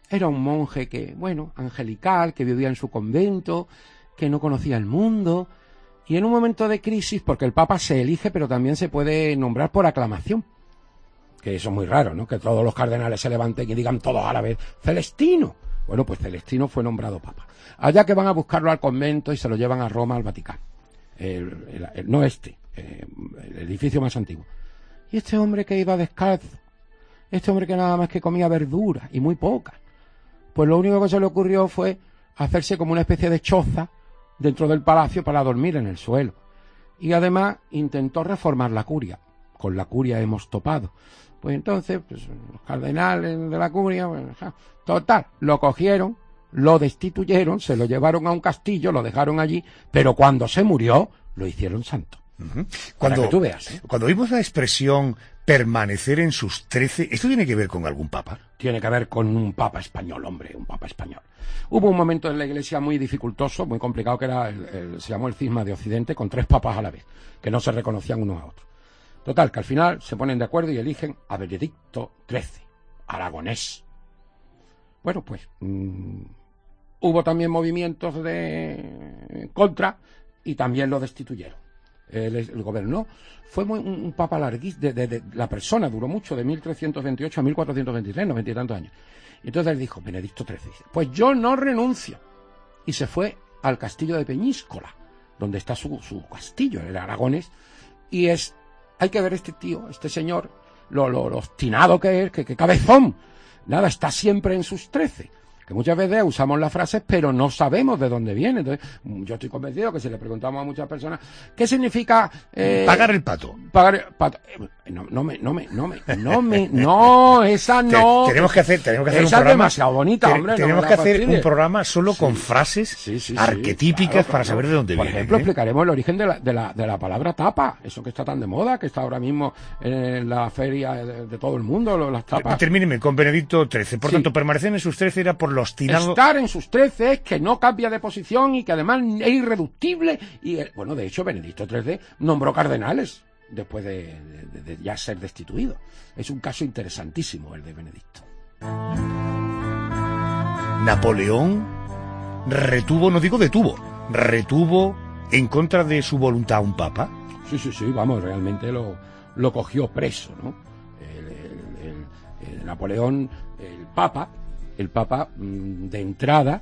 Era un monje que, bueno, angelical, que vivía en su convento, que no conocía el mundo. Y en un momento de crisis, porque el Papa se elige, pero también se puede nombrar por aclamación. Que eso es muy raro, ¿no? Que todos los cardenales se levanten y digan todos a la vez, ¡Celestino! Bueno, pues Celestino fue nombrado Papa. Allá que van a buscarlo al convento y se lo llevan a Roma, al Vaticano. El, el, el, no este, eh, el edificio más antiguo. Y este hombre que iba descalzo, este hombre que nada más que comía verduras, y muy pocas, pues lo único que se le ocurrió fue hacerse como una especie de choza dentro del palacio para dormir en el suelo. Y además intentó reformar la curia. Con la curia hemos topado. Pues entonces, pues, los cardenales de la curia, bueno, total, lo cogieron, lo destituyeron, se lo llevaron a un castillo, lo dejaron allí, pero cuando se murió, lo hicieron santo. Uh-huh. Cuando, Para que tú veas, ¿eh? Cuando vimos la expresión permanecer en sus trece, ¿esto tiene que ver con algún papa? Tiene que ver con un papa español, hombre, un papa español. Hubo un momento en la Iglesia muy dificultoso, muy complicado, que era el, el, se llamó el cisma de Occidente, con tres papas a la vez, que no se reconocían unos a otros. Total, que al final se ponen de acuerdo y eligen a Benedicto trece, aragonés. Bueno, pues mmm, hubo también movimientos de contra y también lo destituyeron. El, el gobernó. Fue muy, un, un papa larguísimo, de, de, de, la persona duró mucho, de mil trescientos veintiocho a mil cuatrocientos veintitrés, noventa y tantos años. Y entonces él dijo, Benedicto trece, dice, pues yo no renuncio. Y se fue al castillo de Peñíscola, donde está su, su castillo, el Aragones, y es, hay que ver este tío, este señor, lo, lo, lo obstinado que es, que, que cabezón. Nada, está siempre en sus trece. Que muchas veces usamos las frases, pero no sabemos de dónde viene. Entonces, yo estoy convencido que si le preguntamos a muchas personas, ¿qué significa eh, pagar el pato? Pagar el pato. Eh, no, no me, no me, no me, no me, no, esa no. Te, tenemos que hacer, tenemos que hacer esa un programa. Es demasiado bonita, te, hombre. Tenemos no que hacer fastidie. un programa solo sí. con frases sí, sí, sí, arquetípicas claro, para claro. saber de dónde Por viene. Por ejemplo, ¿eh? explicaremos el origen de la, de la, de la palabra tapa, eso que está tan de moda, que está ahora mismo en la feria de, de todo el mundo, las tapas. Termíneme con Benedicto trece. Por sí. tanto, permanecer en sus trece era por los tirados. Estar en sus trece es que no cambia de posición y que además es irreductible. Y bueno, de hecho, Benedicto trece nombró cardenales después de, de, de ya ser destituido. Es un caso interesantísimo el de Benedicto. Napoleón retuvo, no digo detuvo, retuvo en contra de su voluntad a un papa. Sí, sí, sí, vamos, realmente lo, lo cogió preso, ¿no? El, el, el, el Napoleón, el papa, el papa de entrada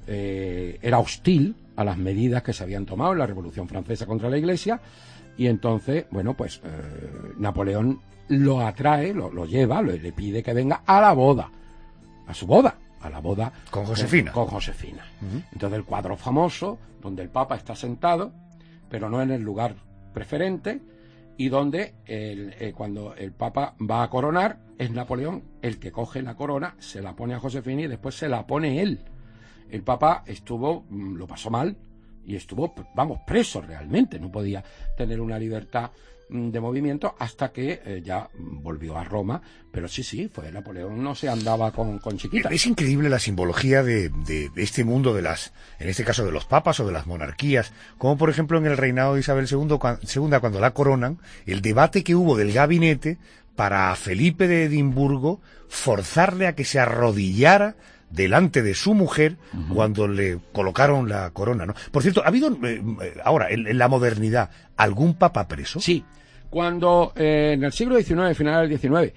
eh, era hostil a las medidas que se habían tomado en la Revolución Francesa contra la Iglesia, y entonces, bueno, pues eh, Napoleón lo atrae, lo, lo lleva, lo, le pide que venga a la boda, a su boda, a la boda con Josefina. Con, con Josefina. Uh-huh. Entonces el cuadro famoso, donde el Papa está sentado, pero no en el lugar preferente, y donde el, eh, cuando el Papa va a coronar, es Napoleón el que coge la corona, se la pone a Josefina y después se la pone él. El Papa estuvo, lo pasó mal, y estuvo, vamos, preso realmente, no podía tener una libertad de movimiento hasta que eh, ya volvió a Roma, pero sí, sí, fue Napoleón, no se andaba con, con chiquitas. Es increíble la simbología de, de, de este mundo de las, en este caso de los papas o de las monarquías, como por ejemplo en el reinado de Isabel segunda, cuando la coronan, el debate que hubo del gabinete para Felipe de Edimburgo forzarle a que se arrodillara delante de su mujer uh-huh. cuando le colocaron la corona, ¿no? Por cierto, ¿ha habido eh, ahora, en, en la modernidad, algún papa preso? Sí, cuando eh, en el siglo diecinueve, final del diecinueve,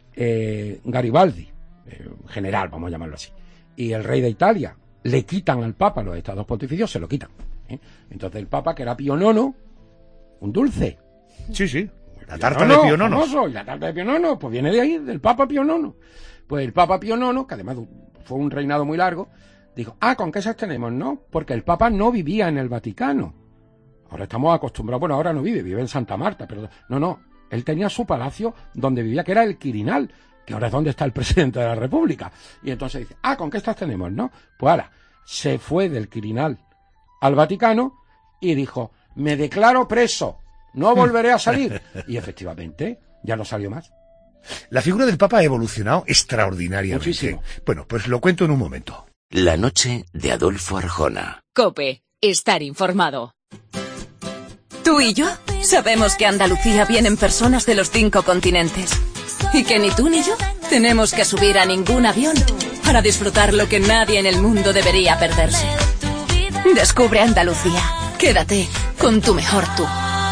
eh, Garibaldi, eh, general, vamos a llamarlo así, y el rey de Italia le quitan al papa los estados pontificios, se lo quitan. ¿eh? Entonces el papa, que era Pío nono, un dulce. Sí, sí, la tarta de Pío nono. Famoso, y la tarta de Pío nono, pues viene de ahí, del papa Pío nono. Pues el papa Pío nono, que además fue un reinado muy largo, dijo, ah, ¿con qué esas tenemos? No, porque el Papa no vivía en el Vaticano. Ahora estamos acostumbrados, bueno, ahora no vive, vive en Santa Marta, pero no, no, él tenía su palacio donde vivía, que era el Quirinal, que ahora es donde está el presidente de la República. Y entonces dice, ah, ¿con qué estas tenemos? No, pues ahora, se fue del Quirinal al Vaticano y dijo, me declaro preso, no volveré a salir. Y efectivamente, ya no salió más. La figura del Papa ha evolucionado extraordinariamente. Muchísimo. Bueno, pues lo cuento en un momento. La noche de Adolfo Arjona. COPE. Estar informado. Tú y yo sabemos que a Andalucía vienen personas de los cinco continentes. Y que ni tú ni yo tenemos que subir a ningún avión para disfrutar lo que nadie en el mundo debería perderse. Descubre Andalucía. Quédate con tu mejor tú.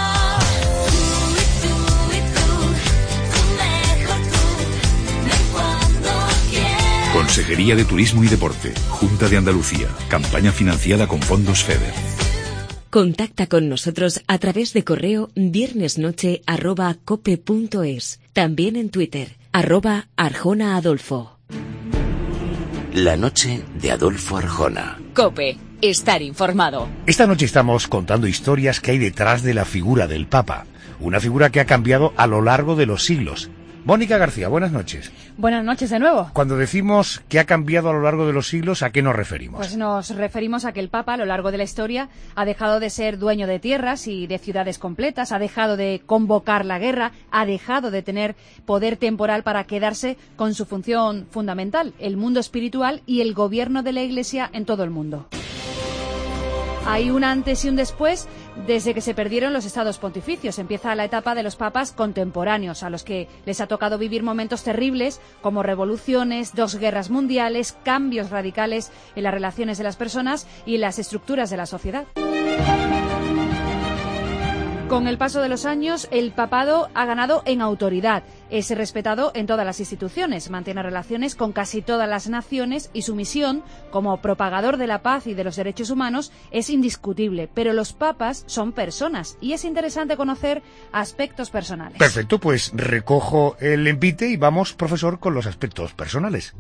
Consejería de Turismo y Deporte, Junta de Andalucía, campaña financiada con fondos FEDER. Contacta con nosotros a través de correo viernesnoche arroba cope punto es. También en Twitter, arroba Arjona Adolfo. La noche de Adolfo Arjona. Cope, estar informado. Esta noche estamos contando historias que hay detrás de la figura del Papa. Una figura que ha cambiado a lo largo de los siglos. Mónica García, buenas noches. Buenas noches de nuevo. Cuando decimos que ha cambiado a lo largo de los siglos, ¿a qué nos referimos? Pues nos referimos a que el Papa, a lo largo de la historia, ha dejado de ser dueño de tierras y de ciudades completas, ha dejado de convocar la guerra, ha dejado de tener poder temporal para quedarse con su función fundamental, el mundo espiritual y el gobierno de la Iglesia en todo el mundo. Hay un antes y un después desde que se perdieron los estados pontificios. Empieza la etapa de los papas contemporáneos, a los que les ha tocado vivir momentos terribles como revoluciones, dos guerras mundiales, cambios radicales en las relaciones de las personas y en las estructuras de la sociedad. Con el paso de los años, el papado ha ganado en autoridad, es respetado en todas las instituciones, mantiene relaciones con casi todas las naciones y su misión, como propagador de la paz y de los derechos humanos, es indiscutible. Pero los papas son personas y es interesante conocer aspectos personales. Perfecto, pues recojo el envite y vamos, profesor, con los aspectos personales.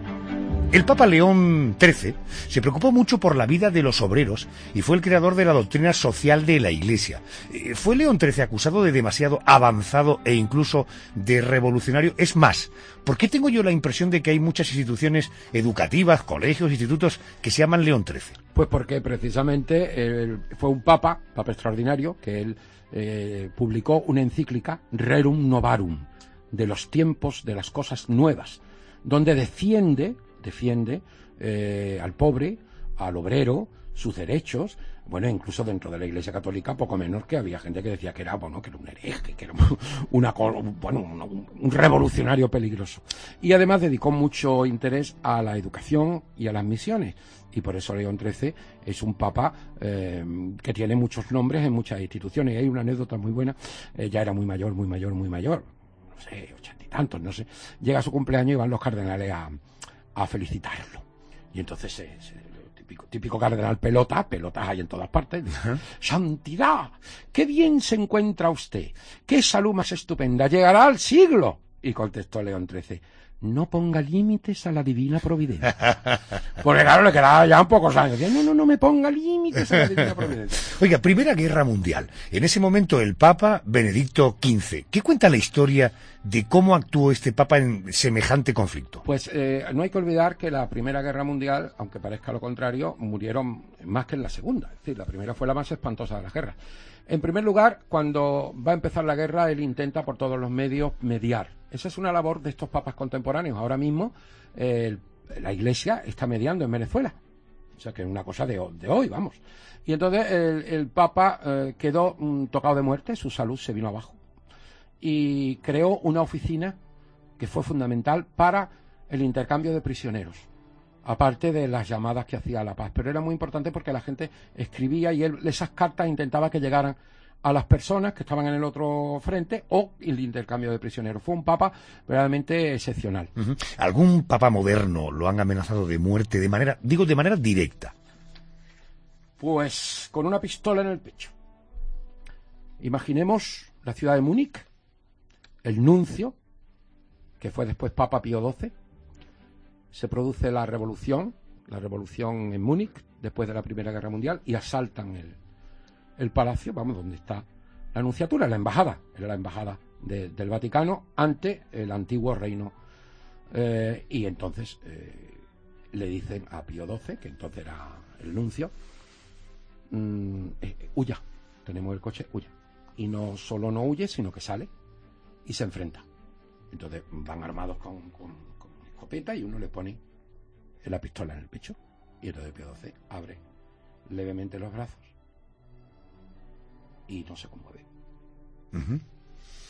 El Papa León trece se preocupó mucho por la vida de los obreros y fue el creador de la doctrina social de la Iglesia. ¿Fue León trece acusado de demasiado avanzado e incluso de revolucionario? Es más, ¿por qué tengo yo la impresión de que hay muchas instituciones educativas, colegios, institutos que se llaman León trece? Pues porque precisamente eh, fue un papa, papa extraordinario, que él eh, publicó una encíclica, Rerum Novarum, de los tiempos, de las cosas nuevas, donde defiende defiende eh, al pobre, al obrero, sus derechos. Bueno, incluso dentro de la Iglesia Católica, poco menos que había gente que decía que era, bueno, que era un hereje, que era una, bueno, un, un revolucionario peligroso. Y además dedicó mucho interés a la educación y a las misiones. Y por eso León trece es un papa eh, que tiene muchos nombres en muchas instituciones. Y hay una anécdota muy buena. Eh, ya era muy mayor, muy mayor, muy mayor. No sé, ochenta y tantos, no sé. Llega a su cumpleaños y van los cardenales a... a felicitarlo. Y entonces eh, el típico, típico cardenal pelota, pelotas hay en todas partes, dice, uh-huh. Santidad, qué bien se encuentra usted, qué salud más estupenda, llegará al siglo. Y contestó León trece, no ponga límites a la divina providencia. Porque claro, le quedaba ya un pocos años. Decía, no, no, no me ponga límites a la divina providencia. Oiga, Primera Guerra Mundial. En ese momento el Papa Benedicto quince. ¿Qué cuenta la historia de cómo actuó este Papa en semejante conflicto? Pues eh, no hay que olvidar que la Primera Guerra Mundial, aunque parezca lo contrario, murieron más que en la Segunda. Es decir, la primera fue la más espantosa de las guerras. En primer lugar, cuando va a empezar la guerra, él intenta por todos los medios mediar. Esa es una labor de estos papas contemporáneos. Ahora mismo eh, la Iglesia está mediando en Venezuela. O sea, que es una cosa de, de hoy, vamos. Y entonces el, el Papa eh, quedó mm, tocado de muerte, su salud se vino abajo. Y creó una oficina que fue fundamental para el intercambio de prisioneros. Aparte de las llamadas que hacía a la paz. Pero era muy importante porque la gente escribía y él esas cartas intentaba que llegaran a las personas que estaban en el otro frente o el intercambio de prisioneros. Fue un papa verdaderamente excepcional. Uh-huh. ¿Algún papa moderno lo han amenazado de muerte de manera, digo, de manera directa? Pues con una pistola en el pecho. Imaginemos la ciudad de Múnich, el nuncio, que fue después Papa Pío doce. Se produce la revolución, la revolución en Múnich, después de la Primera Guerra Mundial, y asaltan el, el palacio, vamos, donde está la nunciatura, la embajada, era la embajada de, del Vaticano ante el antiguo reino. Eh, y entonces eh, le dicen a Pío doce, que entonces era el nuncio, mm, eh, huya, tenemos el coche, huya. Y no solo no huye, sino que sale y se enfrenta. Entonces van armados con... con y uno le pone la pistola en el pecho y entonces Pío doce abre levemente los brazos y no se conmueve. Uh-huh.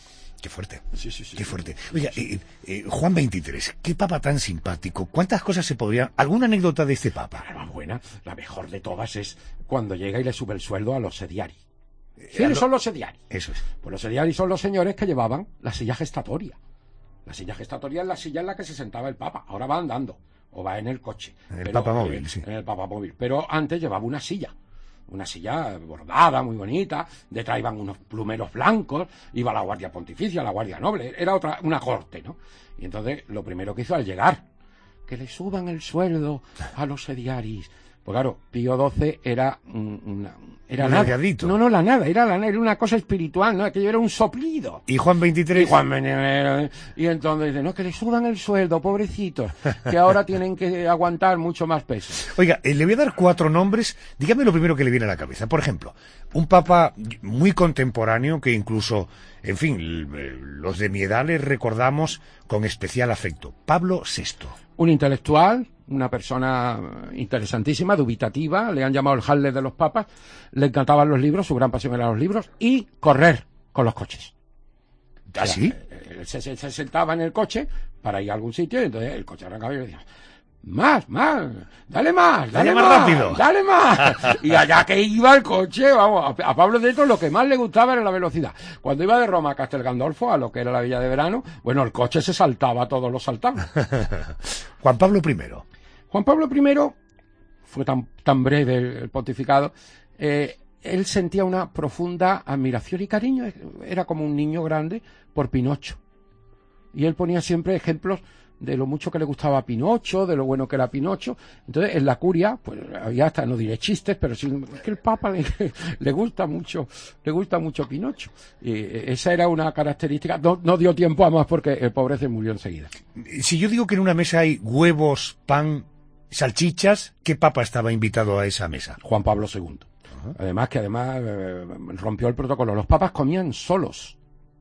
Qué fuerte. Sí, sí, sí. Qué fuerte. Oiga, eh, eh, Juan veintitrés, qué papa tan simpático. ¿Cuántas cosas se podrían... ¿Alguna anécdota de este papa? La más buena, la mejor de todas es cuando llega y le sube el sueldo a los sediari. Eh, ¿Quiénes lo... son los sediari? Eso es. Pues los sediari son los señores que llevaban la silla gestatoria. La silla gestatoria es la silla en la que se sentaba el papa. Ahora va andando o va en el coche. En el pero, papa móvil, eh, sí. En el papa móvil. Pero antes llevaba una silla. Una silla bordada, muy bonita, detrás iban unos plumeros blancos, iba la guardia pontificia, la guardia noble, era otra, una corte, ¿no? Y entonces, lo primero que hizo al llegar, que le suban el sueldo a los sediaris. Pues claro, Pío doce era una... Era nada. Delgadito. No, no, la nada, era, la, era una cosa espiritual, ¿no? Aquello era un soplido. ¿Y Juan veintitrés? Y Juan veintitrés, y entonces dice, no, que le suban el sueldo, pobrecitos, que ahora tienen que aguantar mucho más peso. Oiga, eh, le voy a dar cuatro nombres, dígame lo primero que le viene a la cabeza. Por ejemplo, un papa muy contemporáneo que incluso, en fin, los de mi edad les recordamos con especial afecto. Pablo sexto. Un intelectual, una persona interesantísima, dubitativa, le han llamado el Harley de los papas, le encantaban los libros, su gran pasión eran los libros, y correr con los coches. ¿Ah, sí? Se, se, se sentaba en el coche para ir a algún sitio y entonces el coche arrancaba y le decía, más, más, dale más, dale, dale más, más rápido. Dale más. Y allá que iba el coche, vamos, a, a Pablo de Esto lo que más le gustaba era la velocidad. Cuando iba de Roma a Castel Gandolfo, a lo que era la Villa de Verano, bueno, el coche se saltaba, todos lo saltaban. Juan Pablo primero. Juan Pablo primero fue tan, tan breve el, el pontificado, eh, él sentía una profunda admiración y cariño, era como un niño grande por Pinocho. Y él ponía siempre ejemplos de lo mucho que le gustaba a Pinocho, de lo bueno que era Pinocho. Entonces, en la curia, pues había hasta, no diré chistes, pero sí, es que el Papa le, le gusta mucho, le gusta mucho Pinocho. Y esa era una característica. No, no dio tiempo a más porque el pobre se murió enseguida. Si yo digo que en una mesa hay huevos, pan, salchichas, ¿qué papa estaba invitado a esa mesa? Juan Pablo segundo. Uh-huh. Además que además eh, rompió el protocolo. Los papas comían solos.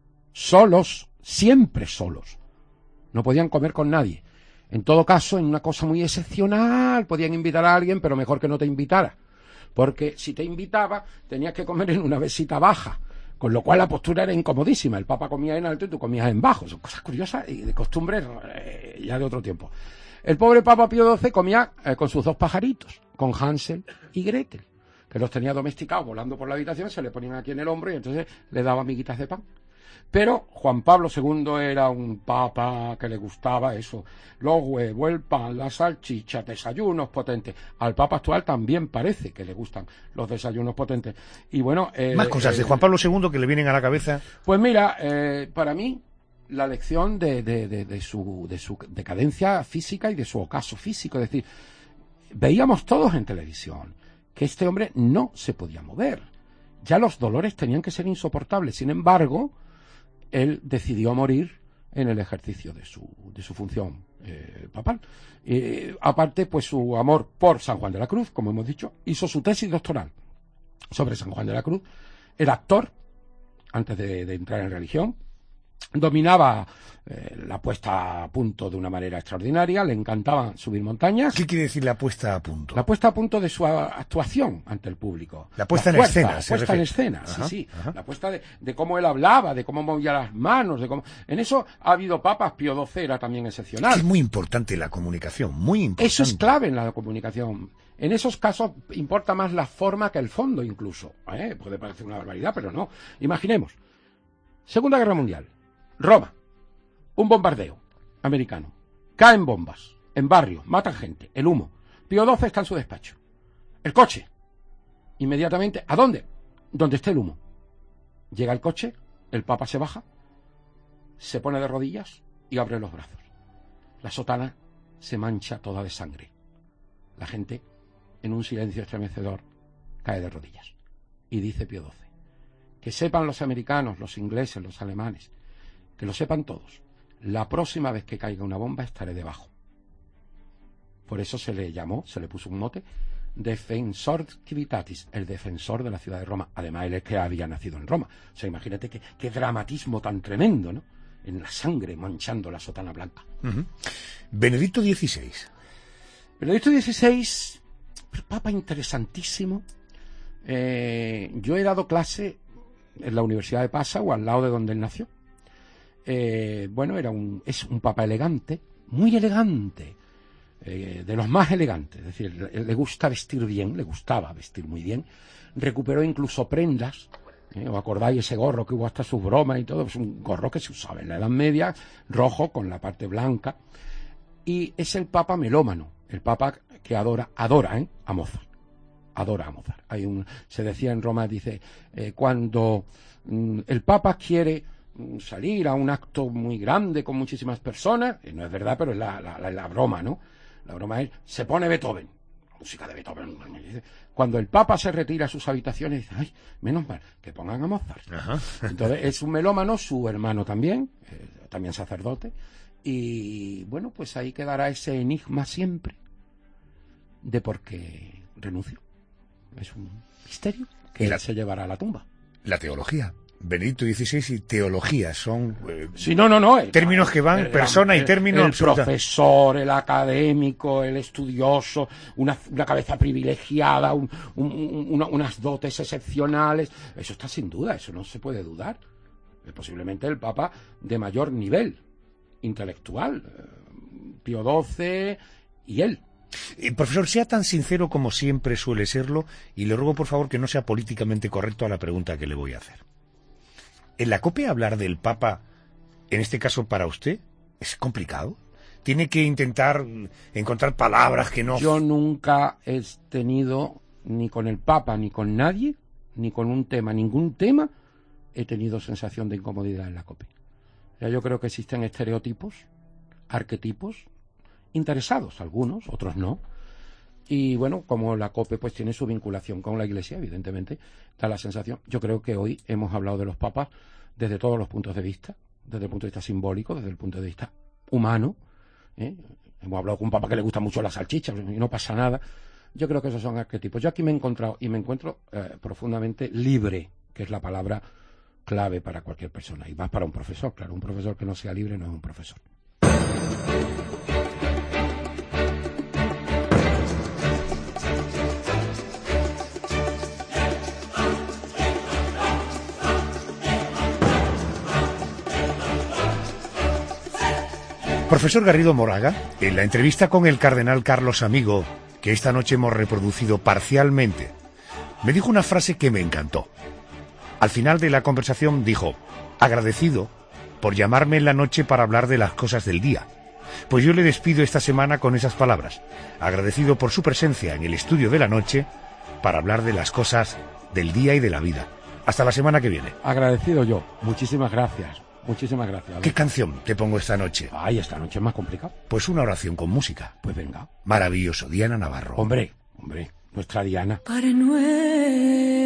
Solos, siempre solos. No podían comer con nadie. En todo caso, en una cosa muy excepcional, podían invitar a alguien, pero mejor que no te invitara. Porque si te invitaba, tenías que comer en una mesita baja. Con lo cual la postura era incomodísima. El Papa comía en alto y tú comías en bajo. Son cosas curiosas y de costumbres eh, ya de otro tiempo. El pobre Papa Pío doce comía eh, con sus dos pajaritos, con Hansel y Gretel, que los tenía domesticados volando por la habitación, se le ponían aquí en el hombro y entonces le daba miguitas de pan. Pero Juan Pablo segundo era un papa que le gustaba eso, los huevos, el pan, la salchicha, desayunos potentes. Al papa actual también parece que le gustan los desayunos potentes. Y bueno, eh, más cosas eh, de Juan Pablo segundo que le vienen a la cabeza. Pues mira, eh, para mí la lección de, de, de, de, su, de su decadencia física y de su ocaso físico, es decir, veíamos todos en televisión que este hombre no se podía mover. Ya los dolores tenían que ser insoportables. Sin embargo, él decidió morir en el ejercicio de su, de su función eh, papal. Eh, aparte, pues su amor por San Juan de la Cruz, como hemos dicho, hizo su tesis doctoral sobre San Juan de la Cruz. Era actor, antes de, de entrar en religión. Dominaba eh, la puesta a punto de una manera extraordinaria, le encantaba subir montañas. ¿Qué quiere decir la puesta a punto? La puesta a punto de su actuación ante el público. La puesta la en fuerza, escena. La se puesta refiere. en escena, ajá, sí, sí. Ajá. La puesta de, de cómo él hablaba, de cómo movía las manos, de cómo... En eso ha habido papas, Pío doce era también excepcional. Es muy importante la comunicación, muy importante. Eso es clave en la comunicación. En esos casos importa más la forma que el fondo incluso. ¿Eh? Puede parecer una barbaridad, pero no. Imaginemos. Segunda Guerra Mundial. Roma. Un bombardeo americano. Caen bombas en barrios, matan gente, el humo. Pío doce está en su despacho. El coche. Inmediatamente, ¿a dónde? Donde esté el humo. Llega el coche, el Papa se baja, se pone de rodillas y abre los brazos. La sotana se mancha toda de sangre. La gente, en un silencio estremecedor, cae de rodillas. Y dice Pío doce, que sepan los americanos, los ingleses, los alemanes, que lo sepan todos. La próxima vez que caiga una bomba estaré debajo. Por eso se le llamó, se le puso un mote, Defensor Civitatis, el defensor de la ciudad de Roma. Además, él es que había nacido en Roma. O sea, imagínate qué, qué dramatismo tan tremendo, ¿no? En la sangre manchando la sotana blanca. Uh-huh. Benedicto dieciséis. Benedicto dieciséis, papa interesantísimo. Eh, yo he dado clase en la Universidad de Passau, al lado de donde él nació. eh, bueno, era un, es un papa elegante, muy elegante, eh, de los más elegantes, es decir, le, le gusta vestir bien, le gustaba vestir muy bien, recuperó incluso prendas. ¿Eh? ¿Os acordáis ese gorro que hubo hasta sus bromas y todo? Es un gorro que se usaba en la Edad Media, rojo con la parte blanca. Y es el papa melómano, el papa que adora, adora ¿eh? a Mozart. Adora a Mozart. Hay un, se decía en Roma, dice, eh, cuando mm, el papa quiere mm, salir a un acto muy grande con muchísimas personas, eh, no es verdad, pero es la, la, la, la broma, ¿no? La broma es, se pone Beethoven. Música de Beethoven. Cuando el Papa se retira a sus habitaciones, dice, ay, menos mal, que pongan a Mozart. Ajá. Entonces, es un melómano, su hermano también, eh, también sacerdote, y bueno, pues ahí quedará ese enigma siempre de por qué renunció. Es un misterio que la, se llevará a la tumba. La teología. Benedicto dieciséis y teología son eh, sí, no, no, no, el, términos que van, el, persona el, y término el absoluta. Profesor, el académico, el estudioso, una, una cabeza privilegiada, un, un, un, una, unas dotes excepcionales, eso está sin duda, eso no se puede dudar. Es posiblemente el Papa de mayor nivel intelectual, Pío doce y él. Eh, profesor, sea tan sincero como siempre suele serlo, y le ruego por favor que no sea políticamente correcto a la pregunta que le voy a hacer. ¿En la COPE hablar del Papa, en este caso para usted, es complicado? ¿Tiene que intentar encontrar palabras que no...? Yo nunca he tenido, ni con el Papa, ni con nadie, ni con un tema, ningún tema, he tenido sensación de incomodidad en la COPE. Ya yo creo que existen estereotipos, arquetipos, interesados, algunos, otros no. Y bueno, como la COPE pues tiene su vinculación con la Iglesia, evidentemente, da la sensación. Yo creo que hoy hemos hablado de los papas desde todos los puntos de vista, desde el punto de vista simbólico, desde el punto de vista humano. ¿eh? Hemos hablado con un papa que le gusta mucho la salchicha y no pasa nada. Yo creo que esos son arquetipos. Yo aquí me he encontrado y me encuentro eh, profundamente libre, que es la palabra clave para cualquier persona, y más para un profesor. Claro, un profesor que no sea libre no es un profesor. Profesor Garrido Moraga, en la entrevista con el cardenal Carlos Amigo, que esta noche hemos reproducido parcialmente, me dijo una frase que me encantó. Al final de la conversación dijo, agradecido por llamarme en la noche para hablar de las cosas del día. Pues yo le despido esta semana con esas palabras, agradecido por su presencia en el estudio de la noche para hablar de las cosas del día y de la vida. Hasta la semana que viene. Agradecido yo. Muchísimas gracias. Muchísimas gracias. ¿Qué canción te pongo esta noche? Ay, esta noche es más complicado. Pues una oración con música. Pues venga. Maravilloso, Diana Navarro. Hombre, hombre, nuestra Diana. Padre nuestro,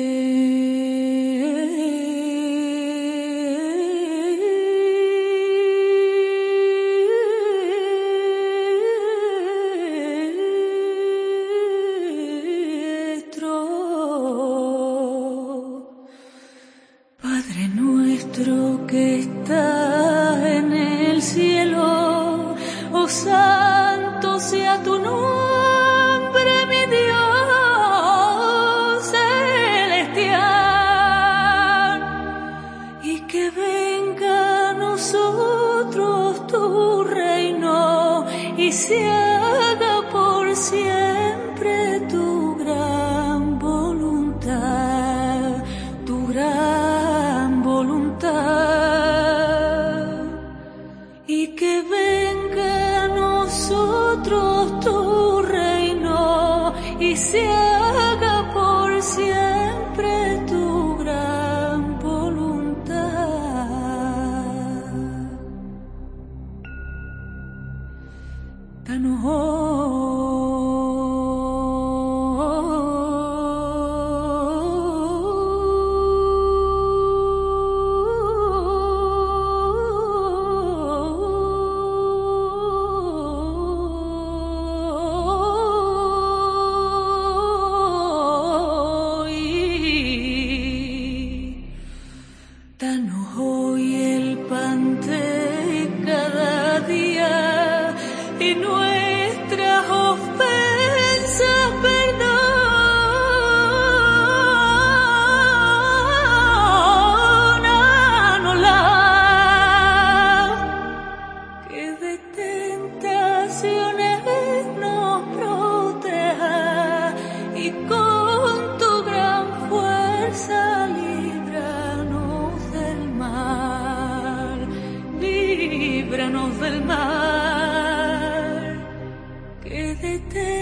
Padre nuestro que estás en el cielo, oh santo sea tu nombre, mi Dios. vete.